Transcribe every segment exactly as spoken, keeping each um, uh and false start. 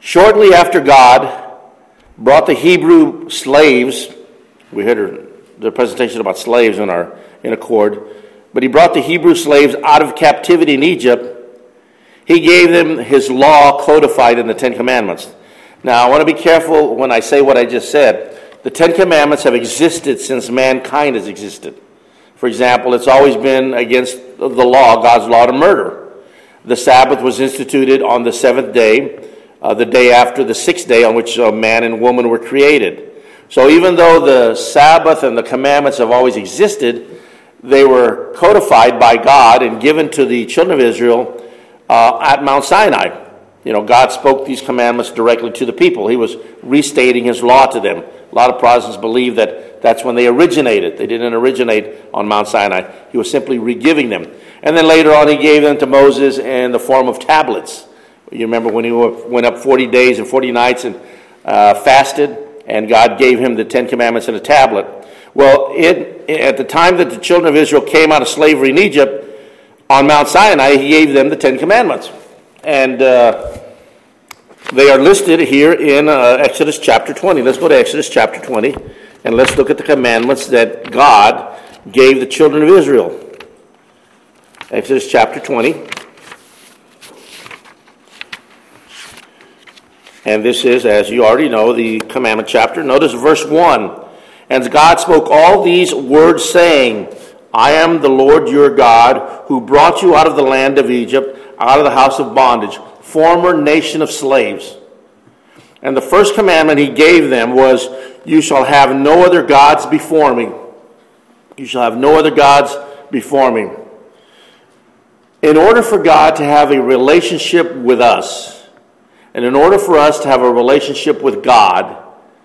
Shortly after God brought the Hebrew slaves, we heard the presentation about slaves in our in accord, but he brought the Hebrew slaves out of captivity in Egypt. He gave them his law codified in the Ten Commandments. Now, I want to be careful when I say what I just said. The Ten Commandments have existed since mankind has existed. For example, it's always been against the law, God's law, to murder. The Sabbath was instituted on the seventh day, uh, the day after the sixth day on which uh, man and woman were created. So even though the Sabbath and the commandments have always existed, they were codified by God and given to the children of Israel uh, at Mount Sinai. You know, God spoke these commandments directly to the people. He was restating his law to them. A lot of Protestants believe that that's when they originated. They didn't originate on Mount Sinai. He was simply re-giving them. And then later on, he gave them to Moses in the form of tablets. You remember when he went up forty days and forty nights and uh, fasted, and God gave him the Ten Commandments in a tablet. Well, it, at the time that the children of Israel came out of slavery in Egypt, on Mount Sinai, he gave them the Ten Commandments. And uh, they are listed here in uh, Exodus chapter twenty. Let's go to Exodus chapter twenty, and let's look at the commandments that God gave the children of Israel. Exodus chapter twenty. And this is, as you already know, the commandment chapter. Notice verse one. And God spoke all these words, saying, I am the Lord your God, who brought you out of the land of Egypt, out of the house of bondage, former nation of slaves. And the first commandment he gave them was, you shall have no other gods before me. You shall have no other gods before me. In order for God to have a relationship with us, and in order for us to have a relationship with God,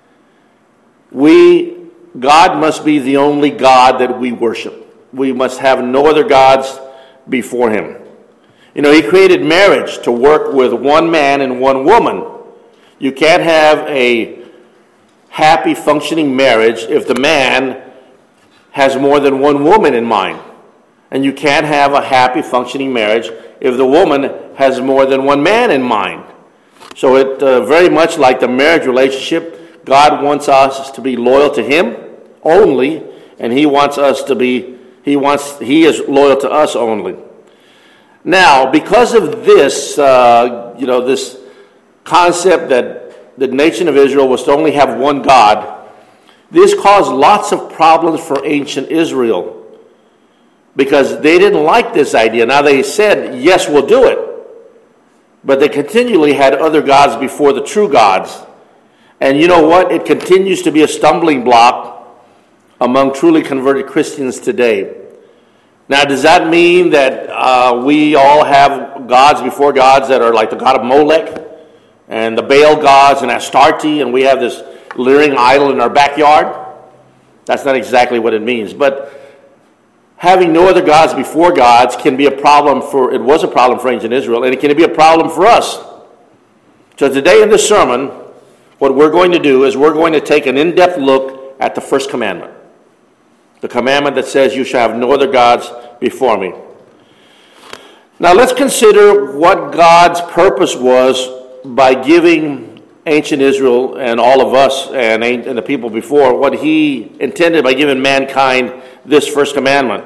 we, God must be the only God that we worship. We must have no other gods before him. You know, he created marriage to work with one man and one woman. You can't have a happy, functioning marriage if the man has more than one woman in mind. And you can't have a happy, functioning marriage if the woman has more than one man in mind. So it uh, very much like the marriage relationship, God wants us to be loyal to him only, and he wants us to be, he wants, he is loyal to us only. Now, because of this, uh, you know, this concept that the nation of Israel was to only have one God, this caused lots of problems for ancient Israel because they didn't like this idea. Now, they said, yes, we'll do it. But they continually had other gods before the true gods. And you know what? It continues to be a stumbling block among truly converted Christians today. Now, does that mean that uh, we all have gods before gods that are like the god of Molech and the Baal gods and Astarte, and we have this leering idol in our backyard? That's not exactly what it means. But having no other gods before gods can be a problem for, it was a problem for ancient Israel, and it can be a problem for us. So today in this sermon, what we're going to do is we're going to take an in-depth look at the first commandment. The commandment that says, you shall have no other gods before me. Now let's consider what God's purpose was by giving ancient Israel and all of us and, and the people before, what he intended by giving mankind this first commandment.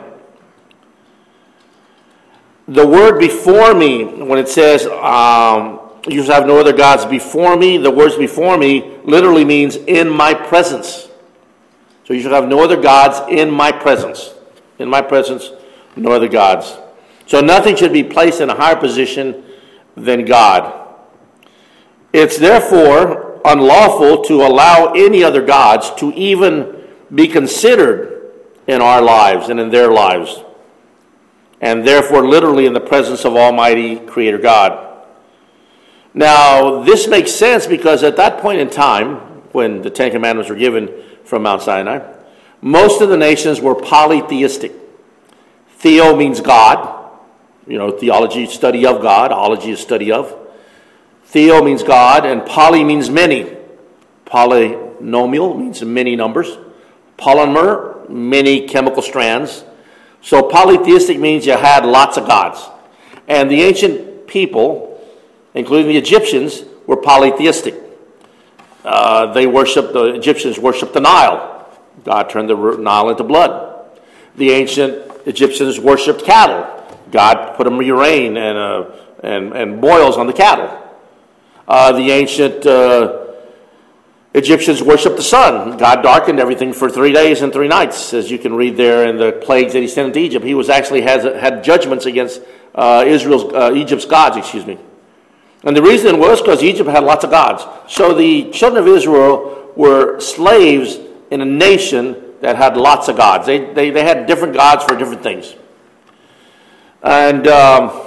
The word before me, when it says, um, you shall have no other gods before me, the words before me literally means in my presence. So you shall have no other gods in my presence. In my presence, no other gods. So nothing should be placed in a higher position than God. It's therefore unlawful to allow any other gods to even be considered in our lives and in their lives. And therefore literally in the presence of Almighty Creator God. Now, this makes sense because at that point in time, when the Ten Commandments were given from Mount Sinai, most of the nations were polytheistic. Theo means God. You know, theology, study of God. Ology is study of. Theo means God, and poly means many. Polynomial means many numbers. Polymer, many chemical strands. So polytheistic means you had lots of gods. And the ancient people, including the Egyptians, were polytheistic. Uh, they worshiped, the Egyptians worshiped the Nile. God turned the Nile into blood. The ancient Egyptians worshipped cattle. God put a rain and, uh, and, and boils on the cattle. Uh, the ancient uh, Egyptians worshipped the sun. God darkened everything for three days and three nights, as you can read there in the plagues that he sent into Egypt. He was actually has had judgments against uh, Israel's uh, Egypt's gods, excuse me. And the reason was because Egypt had lots of gods. So the children of Israel were slaves in a nation that had lots of gods. They they, they had different gods for different things. And um,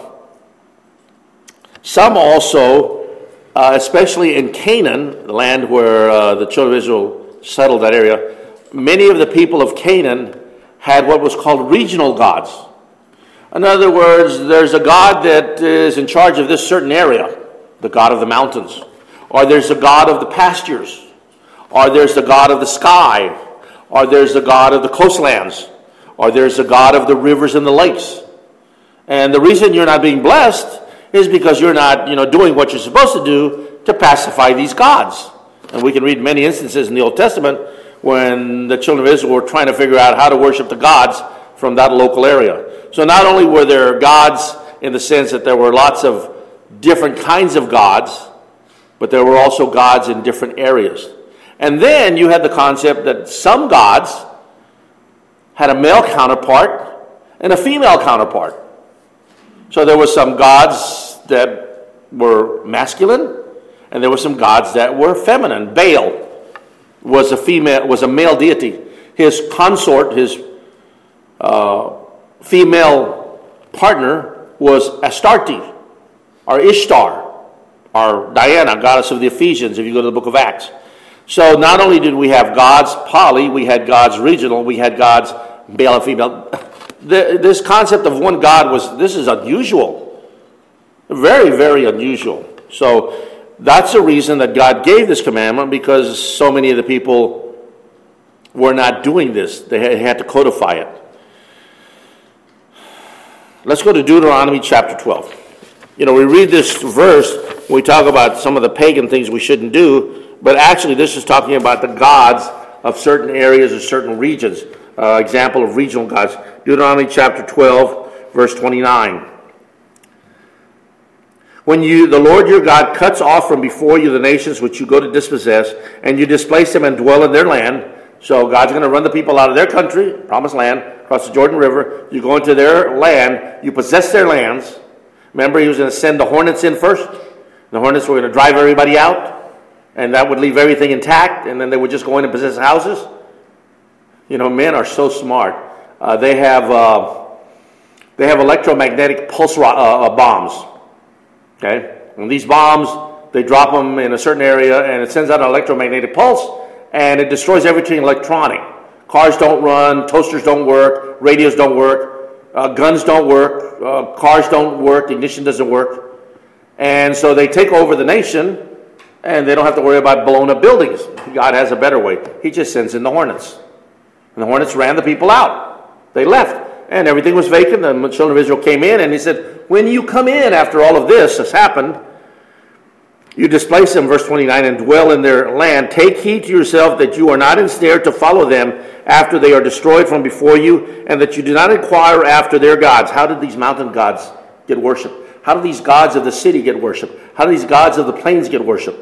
some also, uh, especially in Canaan, the land where uh, the children of Israel settled that area, many of the people of Canaan had what was called regional gods. In other words, there's a god that is in charge of this certain area, the god of the mountains, or there's a god of the pastures, or there's the god of the sky, or there's the god of the coastlands, or there's the god of the rivers and the lakes. And the reason you're not being blessed is because you're not, you know, doing what you're supposed to do to pacify these gods. And we can read many instances in the Old Testament when the children of Israel were trying to figure out how to worship the gods from that local area. So not only were there gods in the sense that there were lots of different kinds of gods, but there were also gods in different areas. And then you had the concept that some gods had a male counterpart and a female counterpart. So there were some gods that were masculine, and there were some gods that were feminine. Baal was a female, was a male deity. His consort, his uh, female partner, was Astarte, or Ishtar, or Diana, goddess of the Ephesians, if you go to the book of Acts. So not only did we have gods poly, we had gods regional, we had gods male and female. The, this concept of one God was, this is unusual. Very, very unusual. So that's the reason that God gave this commandment, because so many of the people were not doing this. They had to codify it. Let's go to Deuteronomy chapter twelve. You know, we read this verse, we talk about some of the pagan things we shouldn't do, but actually this is talking about the gods of certain areas or certain regions. Uh, example of regional gods. Deuteronomy chapter twelve, verse twenty-nine. When you, the Lord your God, cuts off from before you the nations which you go to dispossess, and you displace them and dwell in their land. So God's going to run the people out of their country, promised land, across the Jordan River. You go into their land, you possess their lands. Remember, he was going to send the hornets in first. The hornets were going to drive everybody out, and that would leave everything intact, and then they would just go in and possess houses. You know, men are so smart. Uh, they have uh, they have electromagnetic pulse ro- uh, uh, bombs. Okay, and these bombs, they drop them in a certain area, and it sends out an electromagnetic pulse, and it destroys everything electronic. Cars don't run, toasters don't work, radios don't work, uh, guns don't work, uh, cars don't work, the ignition doesn't work, and so they take over the nation, and they don't have to worry about blown up buildings. God has a better way. He just sends in the hornets. And the hornets ran the people out. They left. And everything was vacant. And the children of Israel came in, and he said, when you come in after all of this has happened, you displace them, verse twenty-nine, and dwell in their land. Take heed to yourself that you are not ensnared to follow them after they are destroyed from before you, and that you do not inquire after their gods. How did these mountain gods get worshipped? How do these gods of the city get worshipped? How do these gods of the plains get worshipped?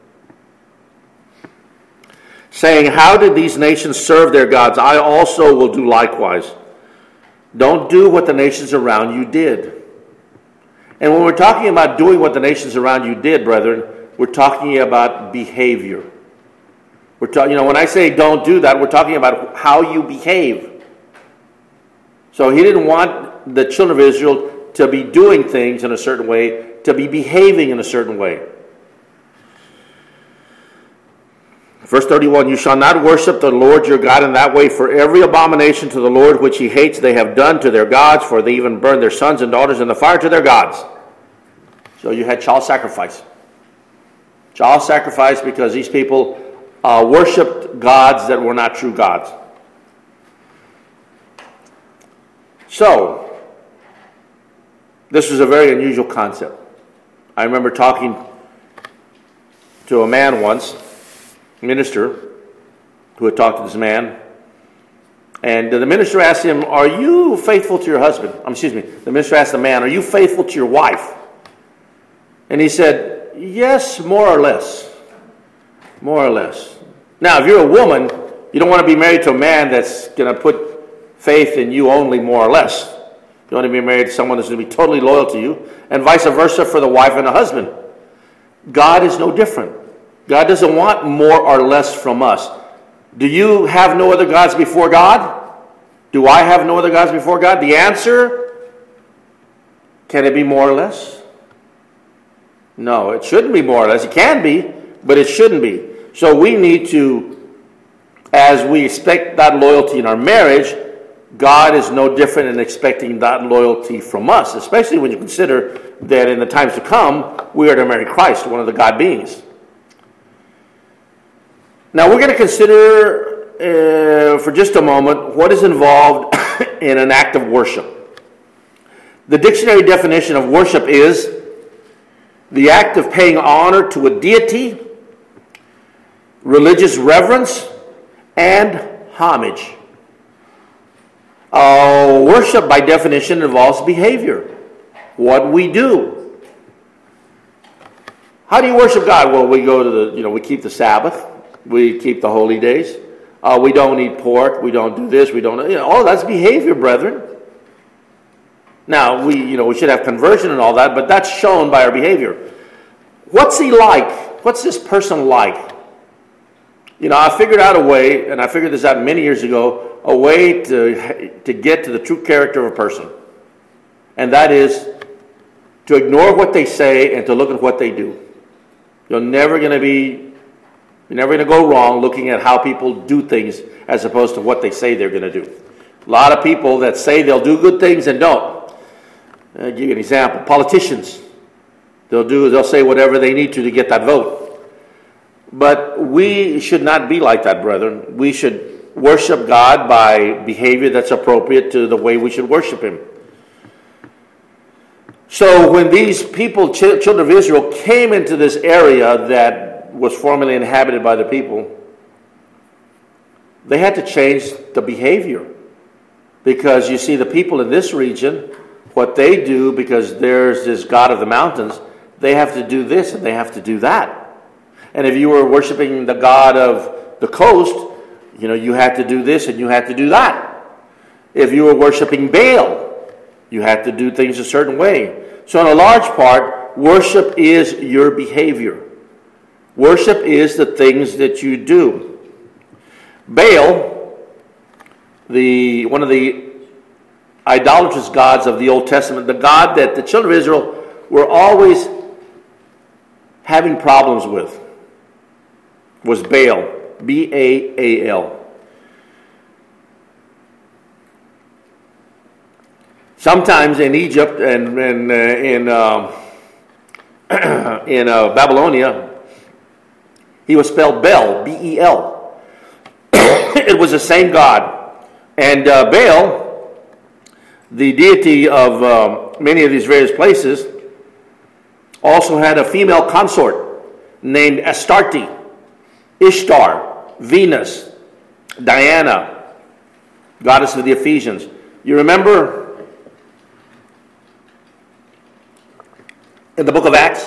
Saying, how did these nations serve their gods? I also will do likewise. Don't do what the nations around you did. And when we're talking about doing what the nations around you did, brethren, we're talking about behavior. We're talking, you know, when I say don't do that, we're talking about how you behave. So he didn't want the children of Israel to be doing things in a certain way, to be behaving in a certain way. Verse thirty-one, you shall not worship the Lord your God in that way, for every abomination to the Lord which he hates they have done to their gods, for they even burn their sons and daughters in the fire to their gods. So you had child sacrifice. Child sacrifice because these people uh, worshipped gods that were not true gods. So, this was a very unusual concept. I remember talking to a man once, a minister, who had talked to this man. And the minister asked him, are you faithful to your husband? Um, excuse me. The minister asked the man, are you faithful to your wife? And he said, yes, more or less. More or less. Now, if you're a woman, you don't want to be married to a man that's going to put faith in you only more or less. You want to be married to someone that's going to be totally loyal to you, and vice versa for the wife and the husband. God is no different. God doesn't want more or less from us. Do you have no other gods before God? Do I have no other gods before God? The answer, can it be more or less? No, it shouldn't be more or less. It can be, but it shouldn't be. So we need to, as we expect that loyalty in our marriage, God is no different in expecting that loyalty from us, especially when you consider that in the times to come, we are to marry Christ, one of the God beings. Now we're going to consider uh, for just a moment what is involved in an act of worship. The dictionary definition of worship is the act of paying honor to a deity, religious reverence, and homage. Uh, worship, by definition, involves behavior. What we do. How do you worship God? Well, we go to the, you know, we keep the Sabbath. We keep the holy days. Uh, we don't eat pork. We don't do this. We don't, you know, all that's behavior, brethren. Now, we, you know, we should have conversion and all that, but that's shown by our behavior. What's he like? What's this person like? You know, I figured out a way, and I figured this out many years ago, a way to, to get to the true character of a person. And that is to ignore what they say and to look at what they do. You're never going to be, you're never going to go wrong looking at how people do things as opposed to what they say they're going to do. A lot of people that say they'll do good things and don't. I'll give you an example. Politicians. They'll do, they'll say whatever they need to to get that vote. But we should not be like that, brethren. We should worship God by behavior that's appropriate to the way we should worship Him. So when these people, ch- children of Israel, came into this area that was formerly inhabited by the people, they had to change the behavior. Because you see, the people in this region, what they do, because there's this God of the mountains, they have to do this and they have to do that. And if you were worshiping the God of the coast, you know, you had to do this and you had to do that. If you were worshiping Baal, you had to do things a certain way. So in a large part, worship is your behavior. Worship is the things that you do. Baal, the one of the idolatrous gods of the Old Testament, the God that the children of Israel were always having problems with, was Baal, B A A L. Sometimes in Egypt and, and uh, in uh, in uh, Babylonia, he was spelled Bel, B E L. It was the same God. And uh, Baal, the deity of uh, many of these various places, also had a female consort named Astarte, Ishtar, Venus, Diana, goddess of the Ephesians. You remember in the book of Acts,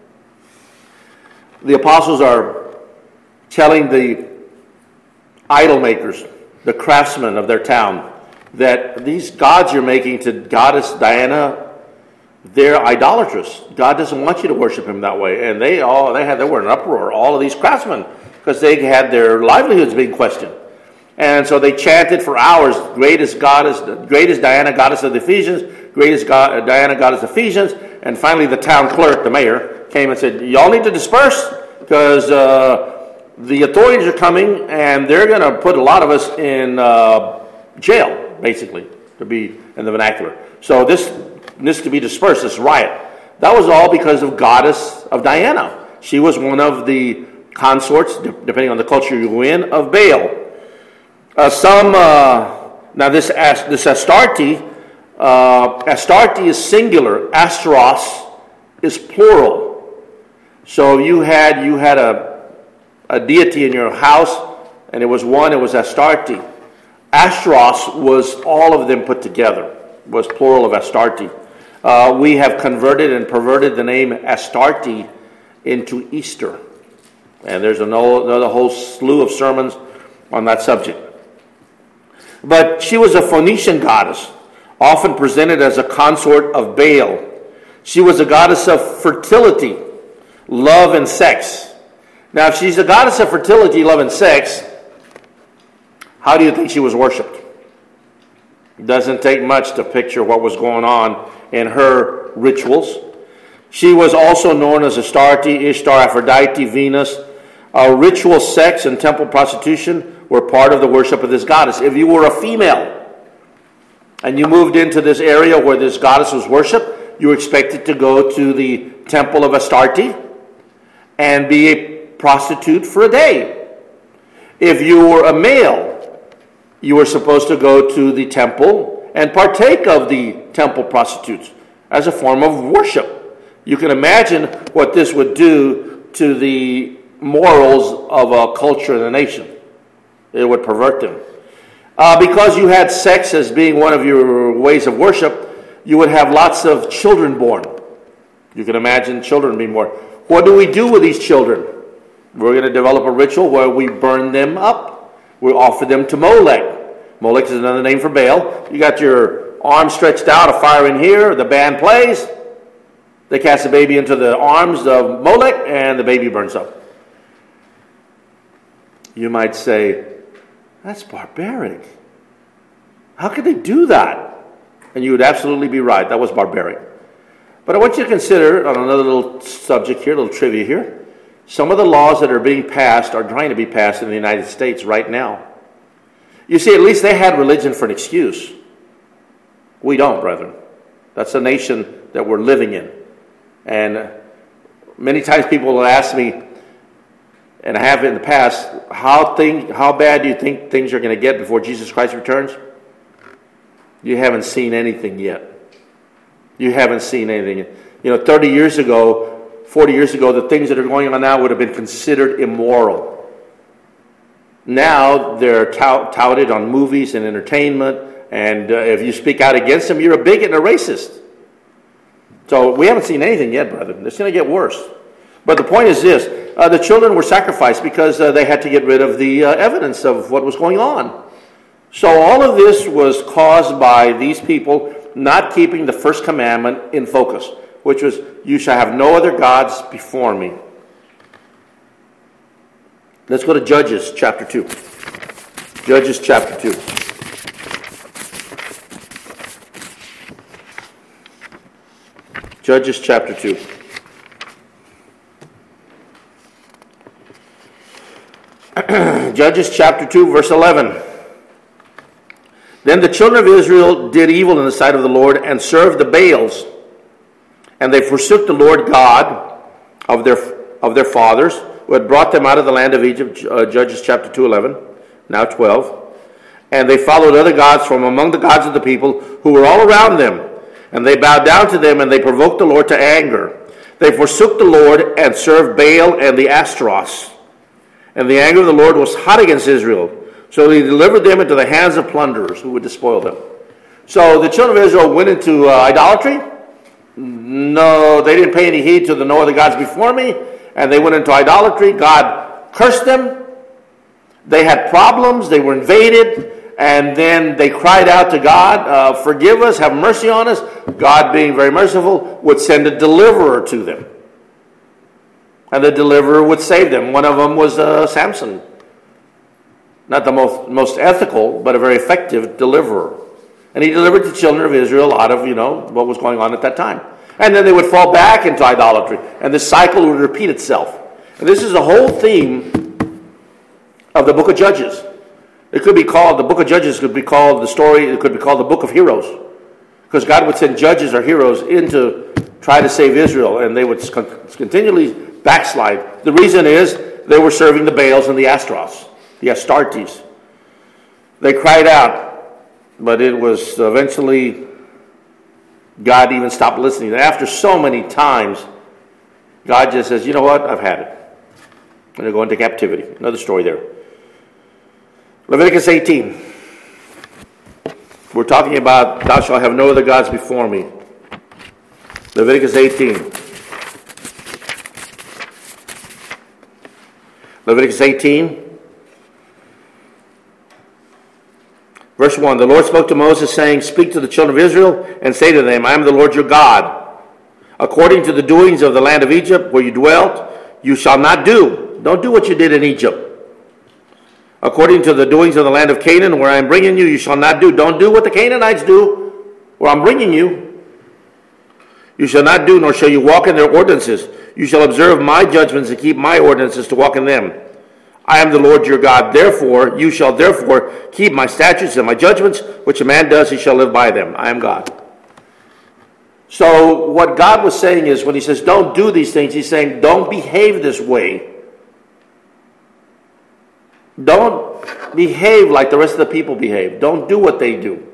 the apostles are telling the idol makers, the craftsmen of their town, that these gods you're making to goddess Diana, they're idolatrous. God doesn't want you to worship him that way. And they all they had they were in an uproar, all of these craftsmen, because they had their livelihoods being questioned. And so they chanted for hours, greatest goddess, greatest Diana, goddess of the Ephesians, greatest God, Diana, goddess of the Ephesians. And finally the town clerk, the mayor, came and said, y'all need to disperse because uh, the authorities are coming and they're going to put a lot of us in uh, jail, basically, to be in the vernacular. So this this to be dispersed, this riot. That was all because of goddess of Diana. She was one of the consorts, depending on the culture you were in, of Baal. Uh, some, uh, now this this Astarte, uh, Astarte is singular, Asteros is plural. So you had you had a, a deity in your house, and it was one, it was Astarte. Ashtaroth was all of them put together, was plural of Astarte. Uh, we have converted and perverted the name Astarte into Easter. And there's another whole slew of sermons on that subject. But she was a Phoenician goddess, often presented as a consort of Baal. She was a goddess of fertility, love, and sex. Now, if she's a goddess of fertility, love, and sex, how do you think she was worshipped? It doesn't take much to picture what was going on in her rituals. She was also known as Astarte, Ishtar, Aphrodite, Venus. Uh, ritual sex and temple prostitution were part of the worship of this goddess. If you were a female and you moved into this area where this goddess was worshipped, you were expected to go to the temple of Astarte and be a prostitute for a day. If you were a male, you were supposed to go to the temple and partake of the temple prostitutes as a form of worship. You can imagine what this would do to the morals of a culture and a nation. It would pervert them. Uh, because you had sex as being one of your ways of worship, you would have lots of children born. You can imagine children being born. What do we do with these children? We're going to develop a ritual where we burn them up. We offer them to Molech. Molech is another name for Baal. You got your arm stretched out, a fire in here, the band plays. They cast the baby into the arms of Molech, and the baby burns up. You might say, that's barbaric. How could they do that? And you would absolutely be right. That was barbaric. But I want you to consider, on another little subject here, a little trivia here, some of the laws that are being passed are trying to be passed in the United States right now. You see, at least they had religion for an excuse. We don't, brethren. That's the nation that we're living in. And many times people will ask me, and I have in the past, how thing, how bad do you think things are going to get before Jesus Christ returns? You haven't seen anything yet. You haven't seen anything. You know, thirty years ago, forty years ago, the things that are going on now would have been considered immoral. Now they're tout, touted on movies and entertainment, and uh, if you speak out against them, you're a bigot and a racist. So we haven't seen anything yet, brother. It's going to get worse. But the point is this. Uh, the children were sacrificed because uh, they had to get rid of the uh, evidence of what was going on. So all of this was caused by these people not keeping the first commandment in focus, which was, you shall have no other gods before me. Let's go to Judges chapter two. Judges chapter two. Judges chapter two. Judges chapter two, verse eleven. Then the children of Israel did evil in the sight of the Lord and served the Baals, and they forsook the Lord God of their of their fathers, who had brought them out of the land of Egypt. Uh, Judges chapter two, eleven, now twelve. And they followed other gods from among the gods of the people who were all around them, and they bowed down to them, and they provoked the Lord to anger. They forsook the Lord and served Baal and the Ashtaroths. And the anger of the Lord was hot against Israel. So he delivered them into the hands of plunderers who would despoil them. So the children of Israel went into uh, idolatry. No, they didn't pay any heed to the no other gods before me. And they went into idolatry. God cursed them. They had problems. They were invaded. And then they cried out to God, uh, forgive us, have mercy on us. God, being very merciful, would send a deliverer to them. And the deliverer would save them. One of them was uh, Samson. Not the most, most ethical, but a very effective deliverer. And he delivered the children of Israel out of, you know, what was going on at that time. And then they would fall back into idolatry. And this cycle would repeat itself. And this is the whole theme of the book of Judges. It could be called, the book of Judges could be called the story, it could be called the book of heroes. Because God would send judges or heroes in to try to save Israel. And they would continually backslide. The reason is they were serving the Baals and the Ashtaroths. The Astartes. They cried out, but it was eventually God even stopped listening. And after so many times, God just says, you know what? I've had it. And they're going into captivity. Another story there. Leviticus eighteen. We're talking about, thou shalt have no other gods before me. Leviticus eighteen. Leviticus eighteen. Verse one. The Lord spoke to Moses, saying, speak to the children of Israel, and say to them, I am the Lord your God. According to the doings of the land of Egypt, where you dwelt, you shall not do. Don't do what you did in Egypt. According to the doings of the land of Canaan, where I am bringing you, you shall not do. Don't do what the Canaanites do, where I'm bringing you. You shall not do, nor shall you walk in their ordinances. You shall observe my judgments and keep my ordinances to walk in them. I am the Lord your God. Therefore, you shall therefore keep my statutes and my judgments, which a man does, he shall live by them. I am God. So what God was saying is, when he says don't do these things, he's saying don't behave this way. Don't behave like the rest of the people behave. Don't do what they do.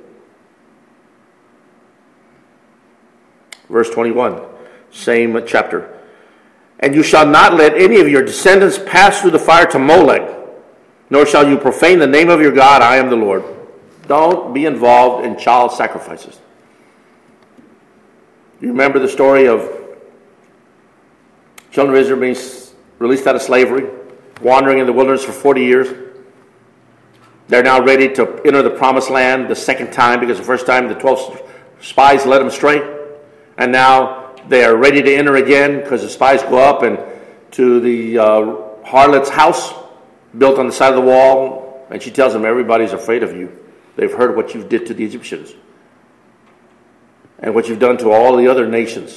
Verse twenty-one, same chapter. And you shall not let any of your descendants pass through the fire to Molech, nor shall you profane the name of your God. I am the Lord. Don't be involved in child sacrifices. You remember the story of children of Israel being released out of slavery, wandering in the wilderness for forty years. They're now ready to enter the promised land the second time, because the first time the twelve spies led them astray. And now they are ready to enter again, because the spies go up and to the uh, harlot's house built on the side of the wall. And she tells them, everybody's afraid of you. They've heard what you did to the Egyptians and what you've done to all the other nations.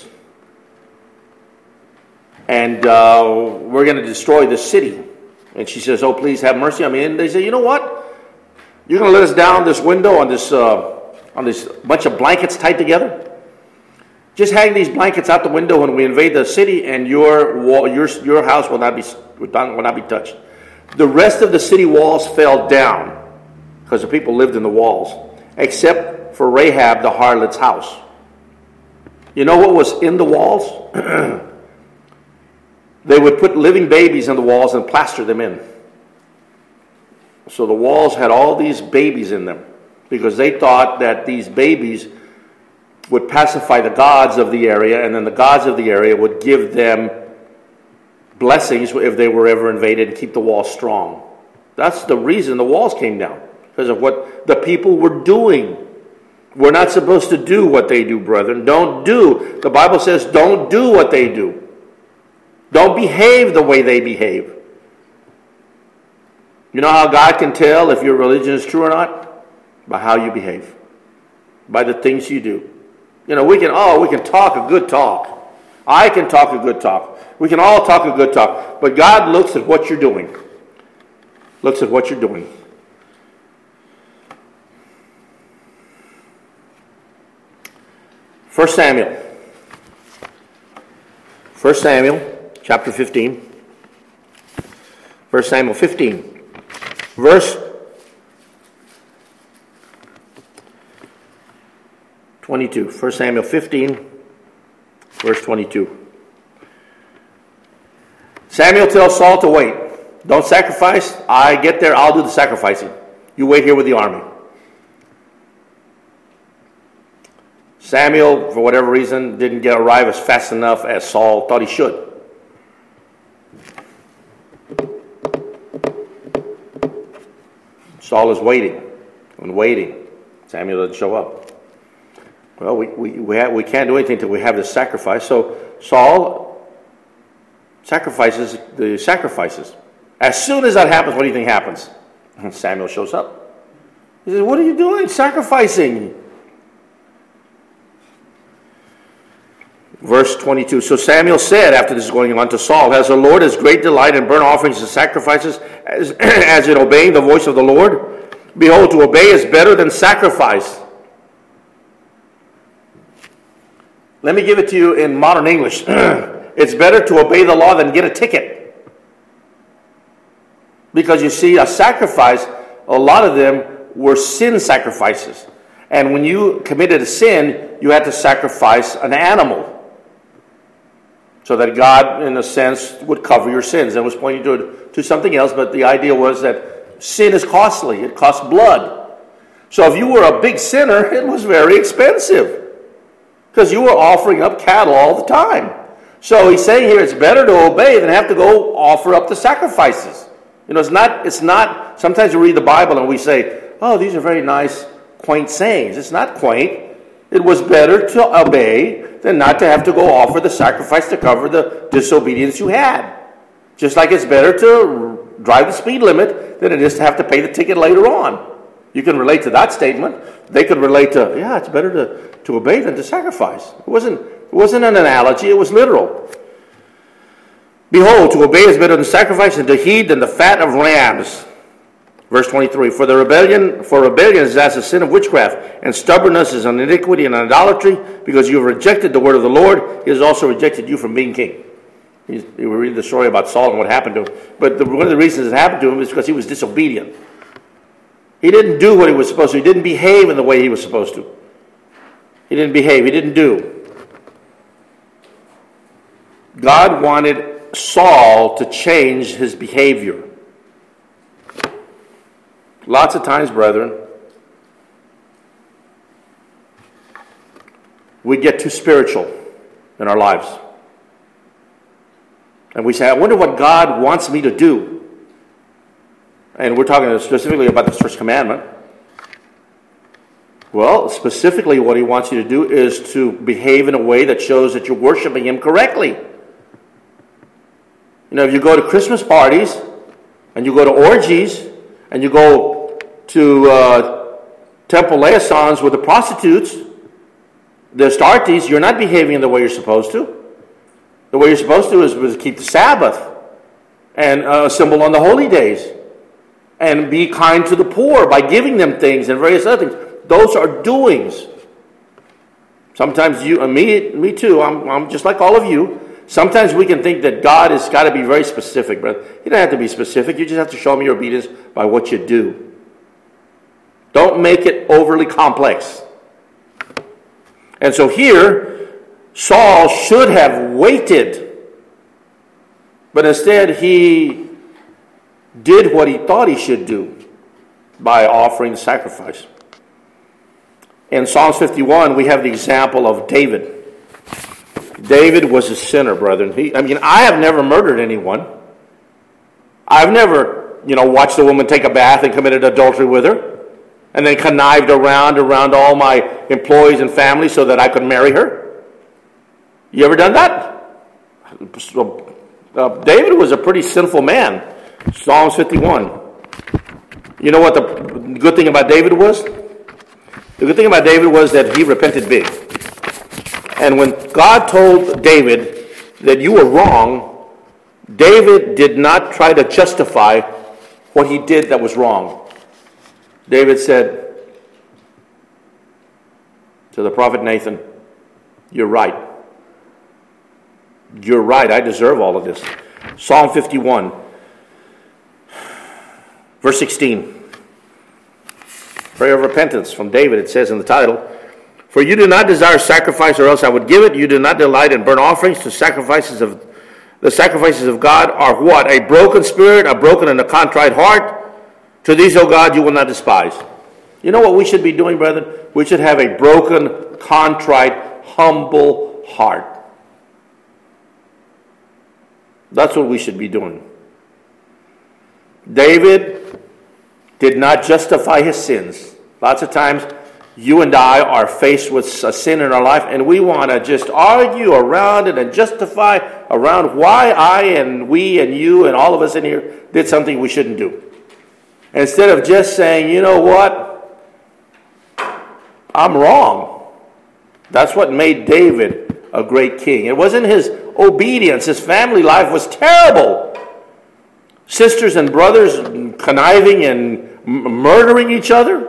And uh, we're going to destroy this city. And she says, oh, please have mercy on me. And they say, you know what? You're going to let us down this window on this uh, on this bunch of blankets tied together? Just hang these blankets out the window when we invade the city, and your wall, your your house will not be will not be touched. The rest of the city walls fell down because the people lived in the walls, except for Rahab the harlot's house. You know what was in the walls? They would put living babies in the walls and plaster them in. So the walls had all these babies in them because they thought that these babies would pacify the gods of the area, and then the gods of the area would give them blessings if they were ever invaded and keep the walls strong. That's the reason the walls came down, because of what the people were doing. We're not supposed to do what they do, brethren. Don't do. The Bible says don't do what they do. Don't behave the way they behave. You know how God can tell if your religion is true or not? By how you behave. By the things you do. You know, we can, oh, we can talk a good talk. I can talk a good talk. We can all talk a good talk. But God looks at what you're doing. Looks at what you're doing. First Samuel. First Samuel, chapter fifteen. First Samuel fifteen. Verse twenty-two. First Samuel fifteen, verse twenty-two. Samuel tells Saul to wait. Don't sacrifice. I get there, I'll do the sacrificing. You wait here with the army. Samuel, for whatever reason, didn't get arrive as fast enough as Saul thought he should. Saul is waiting and waiting. Samuel doesn't show up. Well, we we we, have, we can't do anything until we have this sacrifice. So Saul sacrifices the sacrifices. As soon as that happens, what do you think happens? Samuel shows up. He says, "What are you doing? Sacrificing." Verse twenty-two. So Samuel said, after this is going on, to Saul, "Has the Lord his great delight in burnt offerings and sacrifices, as, as in obeying the voice of the Lord? Behold, to obey is better than sacrifice." Let me give it to you in modern English. It's better to obey the law than get a ticket. Because you see, a sacrifice, a lot of them were sin sacrifices. And when you committed a sin, you had to sacrifice an animal. so that God, in a sense, would cover your sins. And was pointing to, to something else, but the idea was that sin is costly. It costs blood. So if you were a big sinner, it was very expensive, because you were offering up cattle all the time. So he's saying here it's better to obey than have to go offer up the sacrifices. You know, it's not, it's not, sometimes we read the Bible and we say, oh, these are very nice, quaint sayings. It's not quaint. It was better to obey than not to have to go offer the sacrifice to cover the disobedience you had. Just like it's better to drive the speed limit than it is to have to pay the ticket later on. You can relate to that statement. They could relate to, yeah, it's better to, to obey than to sacrifice. It wasn't, it wasn't an analogy, it was literal. Behold, to obey is better than sacrifice, and to heed than the fat of rams. Verse twenty-three, for the rebellion, for rebellion is as a sin of witchcraft, and stubbornness is an iniquity and an idolatry, because you have rejected the word of the Lord, he has also rejected you from being king. You were reading the story about Saul and what happened to him. But the, one of the reasons it happened to him is because he was disobedient. He didn't do what he was supposed to. He didn't behave in the way he was supposed to. He didn't behave. He didn't do. God wanted Saul to change his behavior. Lots of times, brethren, we get too spiritual in our lives. And we say, I wonder what God wants me to do. And we're talking specifically about the first commandment. Well, specifically what he wants you to do is to behave in a way that shows that you're worshiping him correctly. You know, if you go to Christmas parties, and you go to orgies, and you go to uh, temple liaisons with the prostitutes, the Astartes, you're not behaving in the way you're supposed to. The way you're supposed to is, is keep the Sabbath and uh, assemble on the holy days and be kind to the poor by giving them things and various other things. Those are doings. Sometimes you and me, me too, I'm, I'm just like all of you. Sometimes we can think that God has got to be very specific, but you don't have to be specific. You just have to show me your obedience by what you do. Don't make it overly complex. And so here, Saul should have waited, but instead he did what he thought he should do by offering the sacrifice. In Psalms fifty-one, we have the example of David. David was a sinner, brethren. He, I mean, I have never murdered anyone. I've never, you know, watched a woman take a bath and committed adultery with her, and then connived around around all my employees and family so that I could marry her. You ever done that? So, uh, David was a pretty sinful man. Psalms fifty-one. You know what the good thing about David was? The good thing about David was that he repented big. And when God told David that you were wrong, David did not try to justify what he did that was wrong. David said to the prophet Nathan, you're right. You're right. I deserve all of this. Psalm fifty-one, verse sixteen. Prayer of repentance from David, it says in the title, for you do not desire sacrifice, or else I would give it. You do not delight in burnt offerings. To sacrifices of the sacrifices of God are what? A broken spirit, a broken and a contrite heart. To these, O God, you will not despise. You know what we should be doing, brethren? We should have a broken, contrite, humble heart. That's what we should be doing. David did not justify his sins. Lots of times, you and I are faced with a sin in our life, and we want to just argue around it and justify around why I and we and you and all of us in here did something we shouldn't do. Instead of just saying, you know what? I'm wrong. That's what made David a great king. It wasn't his obedience. His family life was terrible. Sisters and brothers conniving and m- murdering each other.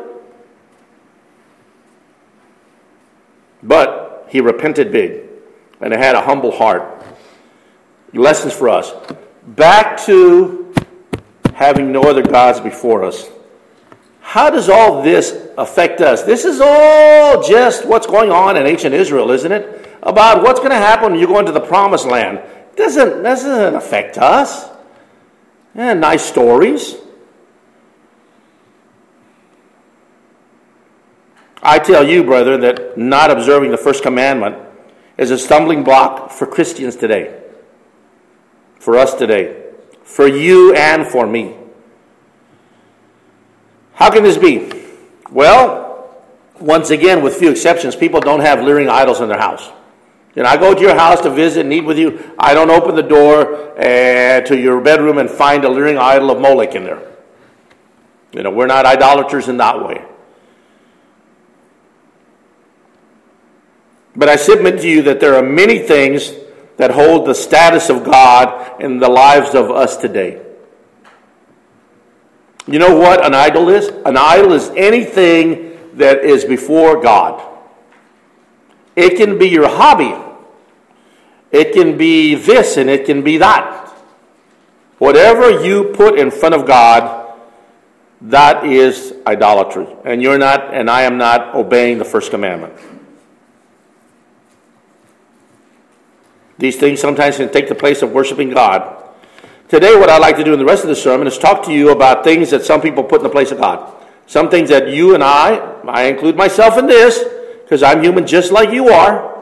But he repented big and had a humble heart. Lessons for us. Back to having no other gods before us. How does all this affect us? This is all just what's going on in ancient Israel, isn't it? about what's going to happen when you go into the promised land. It doesn't, doesn't affect us. Yeah, nice stories. I tell you, brother, that not observing the first commandment is a stumbling block for Christians today. For us today. For you and for me. How can this be? Well, once again, with few exceptions, people don't have leering idols in their house. You know, I go to your house to visit and eat with you. I don't open the door uh, to your bedroom and find a leering idol of Molech in there. You know, we're not idolaters in that way. But I submit to you that there are many things that hold the status of God in the lives of us today. You know what an idol is? An idol is anything that is before God. It can be your hobby. It can be this and it can be that. Whatever you put in front of God, that is idolatry. And you're not, and I am not obeying the first commandment. These things sometimes can take the place of worshiping God. Today, what I'd like to do in the rest of the sermon is talk to you about things that some people put in the place of God. Some things that you and I, I include myself in this, because I'm human just like you are.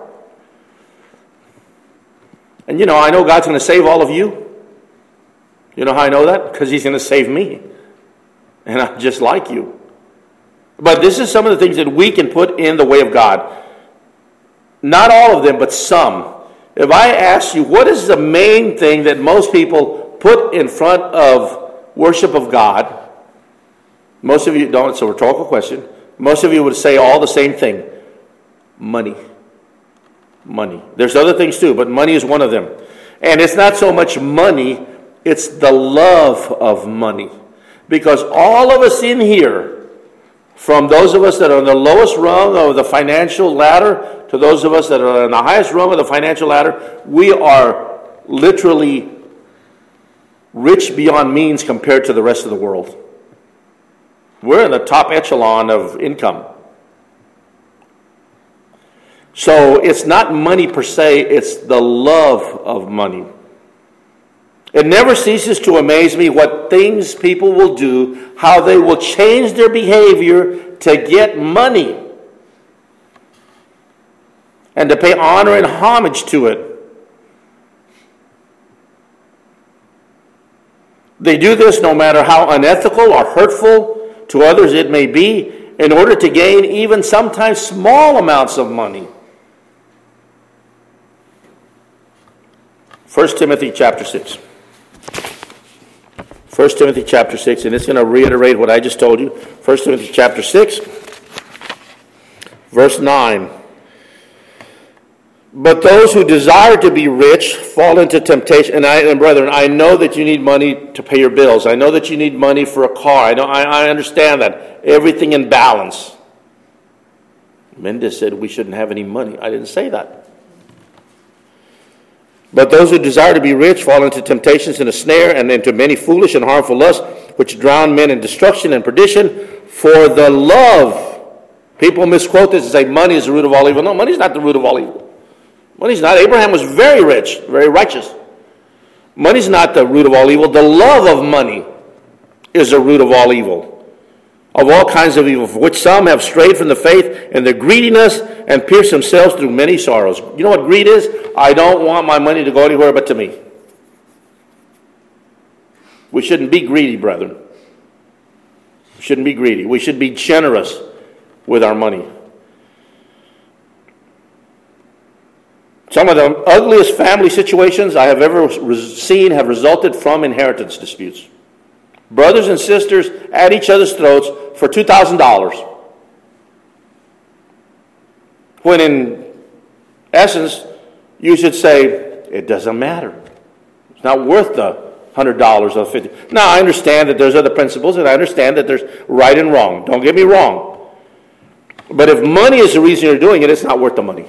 And you know, I know God's going to save all of you. You know how I know that? Because He's going to save me. And I'm just like you. But this is some of the things that we can put in the way of God. Not all of them, but some. If I ask you, what is the main thing that most people put in front of worship of God? Most of you don't. It's a rhetorical question. Most of you would say all the same thing. Money. Money. There's other things too, but money is one of them. And it's not so much money, it's the love of money. Because all of us in here, from those of us that are on the lowest rung of the financial ladder to those of us that are on the highest rung of the financial ladder, we are literally rich beyond means compared to the rest of the world. We're in the top echelon of income. So it's not money per se, it's the love of money. It never ceases to amaze me what things people will do, how they will change their behavior to get money and to pay honor and homage to it. They do this no matter how unethical or hurtful to others it may be, in order to gain even sometimes small amounts of money. First Timothy chapter six. First Timothy chapter six, and it's going to reiterate what I just told you. First Timothy chapter six, verse nine. But those who desire to be rich fall into temptation. And, I, and brethren, I know that you need money to pay your bills. I know that you need money for a car. I know, I, I understand that. Everything in balance. Mendes said we shouldn't have any money. I didn't say that. But those who desire to be rich fall into temptations and a snare, and into many foolish and harmful lusts, which drown men in destruction and perdition. For the love, people misquote this and say money is the root of all evil. No, money is not the root of all evil. Money's not. Abraham was very rich, very righteous. Money's not the root of all evil. The love of money is the root of all evil, of all kinds of evil, for which some have strayed from the faith in their greediness and pierced themselves through many sorrows. You know what greed is? I don't want my money to go anywhere but to me. We shouldn't be greedy, brethren. We shouldn't be greedy. We should be generous with our money. Some of the ugliest family situations I have ever seen have resulted from inheritance disputes. Brothers and sisters at each other's throats for two thousand dollars. When in essence, you should say, it doesn't matter. It's not worth the one hundred dollars or fifty dollars. Now, I understand that there's other principles, and I understand that there's right and wrong. Don't get me wrong. But if money is the reason you're doing it, it's not worth the money.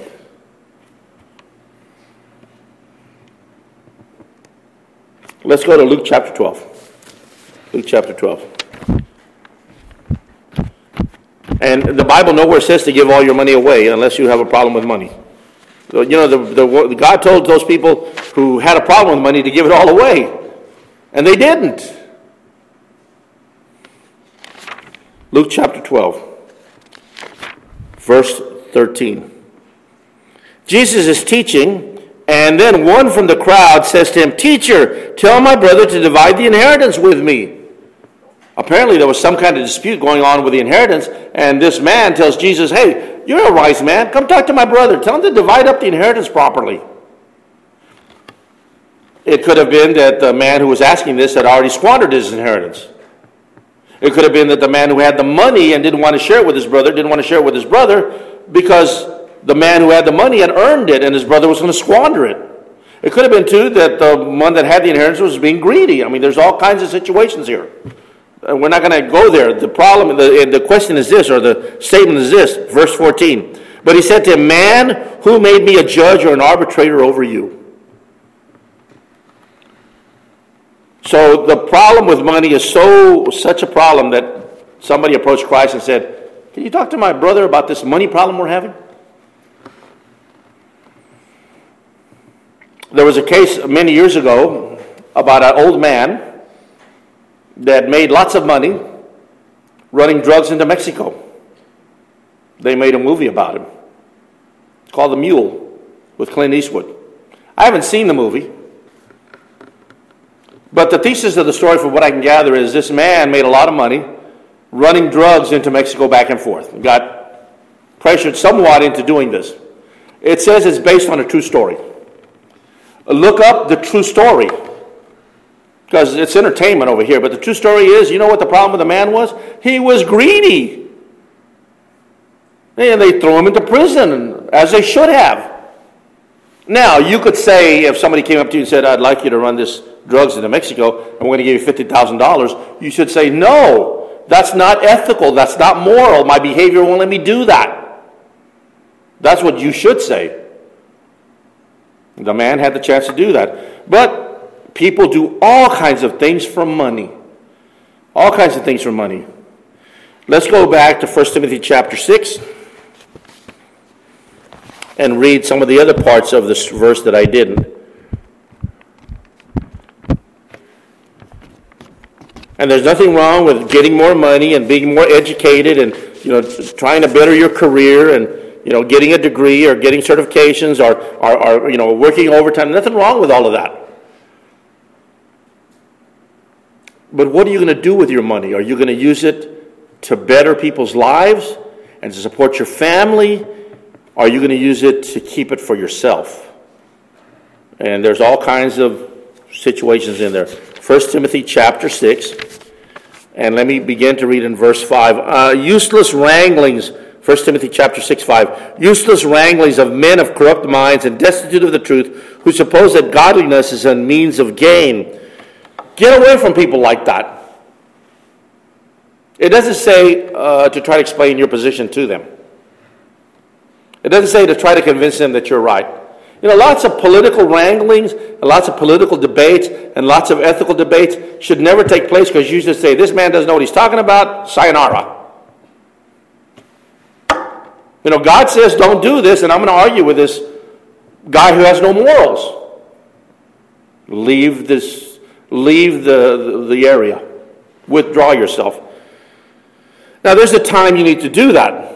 Let's go to Luke chapter twelve. Luke chapter twelve. And the Bible nowhere says to give all your money away unless you have a problem with money. So, you know, the, the, God told those people who had a problem with money to give it all away. And they didn't. Luke chapter twelve, verse thirteen. Jesus is teaching, and then one from the crowd says to him, "Teacher, tell my brother to divide the inheritance with me." Apparently there was some kind of dispute going on with the inheritance, and this man tells Jesus, "Hey, you're a wise man. Come talk to my brother. Tell him to divide up the inheritance properly." It could have been that the man who was asking this had already squandered his inheritance. It could have been that the man who had the money and didn't want to share it with his brother didn't want to share it with his brother because the man who had the money had earned it and his brother was going to squander it. It could have been, too, that the one that had the inheritance was being greedy. I mean, there's all kinds of situations here. We're not going to go there. The problem, the, the question is this, or the statement is this, verse fourteen. But he said to him, "Man, who made me a judge or an arbitrator over you?" So the problem with money is so such a problem that somebody approached Christ and said, "Can you talk to my brother about this money problem we're having?" There was a case many years ago about an old man that made lots of money running drugs into Mexico. They made a movie about him. It's called The Mule with Clint Eastwood. I haven't seen the movie. But the thesis of the story, from what I can gather, is this man made a lot of money running drugs into Mexico back and forth. Got pressured somewhat into doing this. It says it's based on a true story. Look up the true story, because it's entertainment over here. But the true story is, you know what the problem with the man was? He was greedy. And they threw him into prison, as they should have. Now, you could say, if somebody came up to you and said, "I'd like you to run this drugs into Mexico, and we're going to give you fifty thousand dollars, you should say, "No, that's not ethical, that's not moral, my behavior won't let me do that." That's what you should say. The man had the chance to do that. But people do all kinds of things for money. All kinds of things for money. Let's go back to First Timothy chapter six and read some of the other parts of this verse that I didn't. And there's nothing wrong with getting more money and being more educated and, you know, trying to better your career and, you know, getting a degree or getting certifications or, or, or you know, working overtime. Nothing wrong with all of that. But what are you going to do with your money? Are you going to use it to better people's lives and to support your family? Or are you going to use it to keep it for yourself? And there's all kinds of situations in there. First Timothy chapter six, and let me begin to read in verse five. Uh, useless wranglings, First Timothy chapter six, five. Useless wranglings of men of corrupt minds and destitute of the truth, who suppose that godliness is a means of gain. Get away from people like that. It doesn't say uh, to try to explain your position to them. It doesn't say to try to convince them that you're right. You know, lots of political wranglings, and lots of political debates, and lots of ethical debates should never take place because you should say, "This man doesn't know what he's talking about, sayonara." You know, God says don't do this, and I'm going to argue with this guy who has no morals. Leave this, leave the, the, the area. Withdraw yourself. Now, there's a time you need to do that.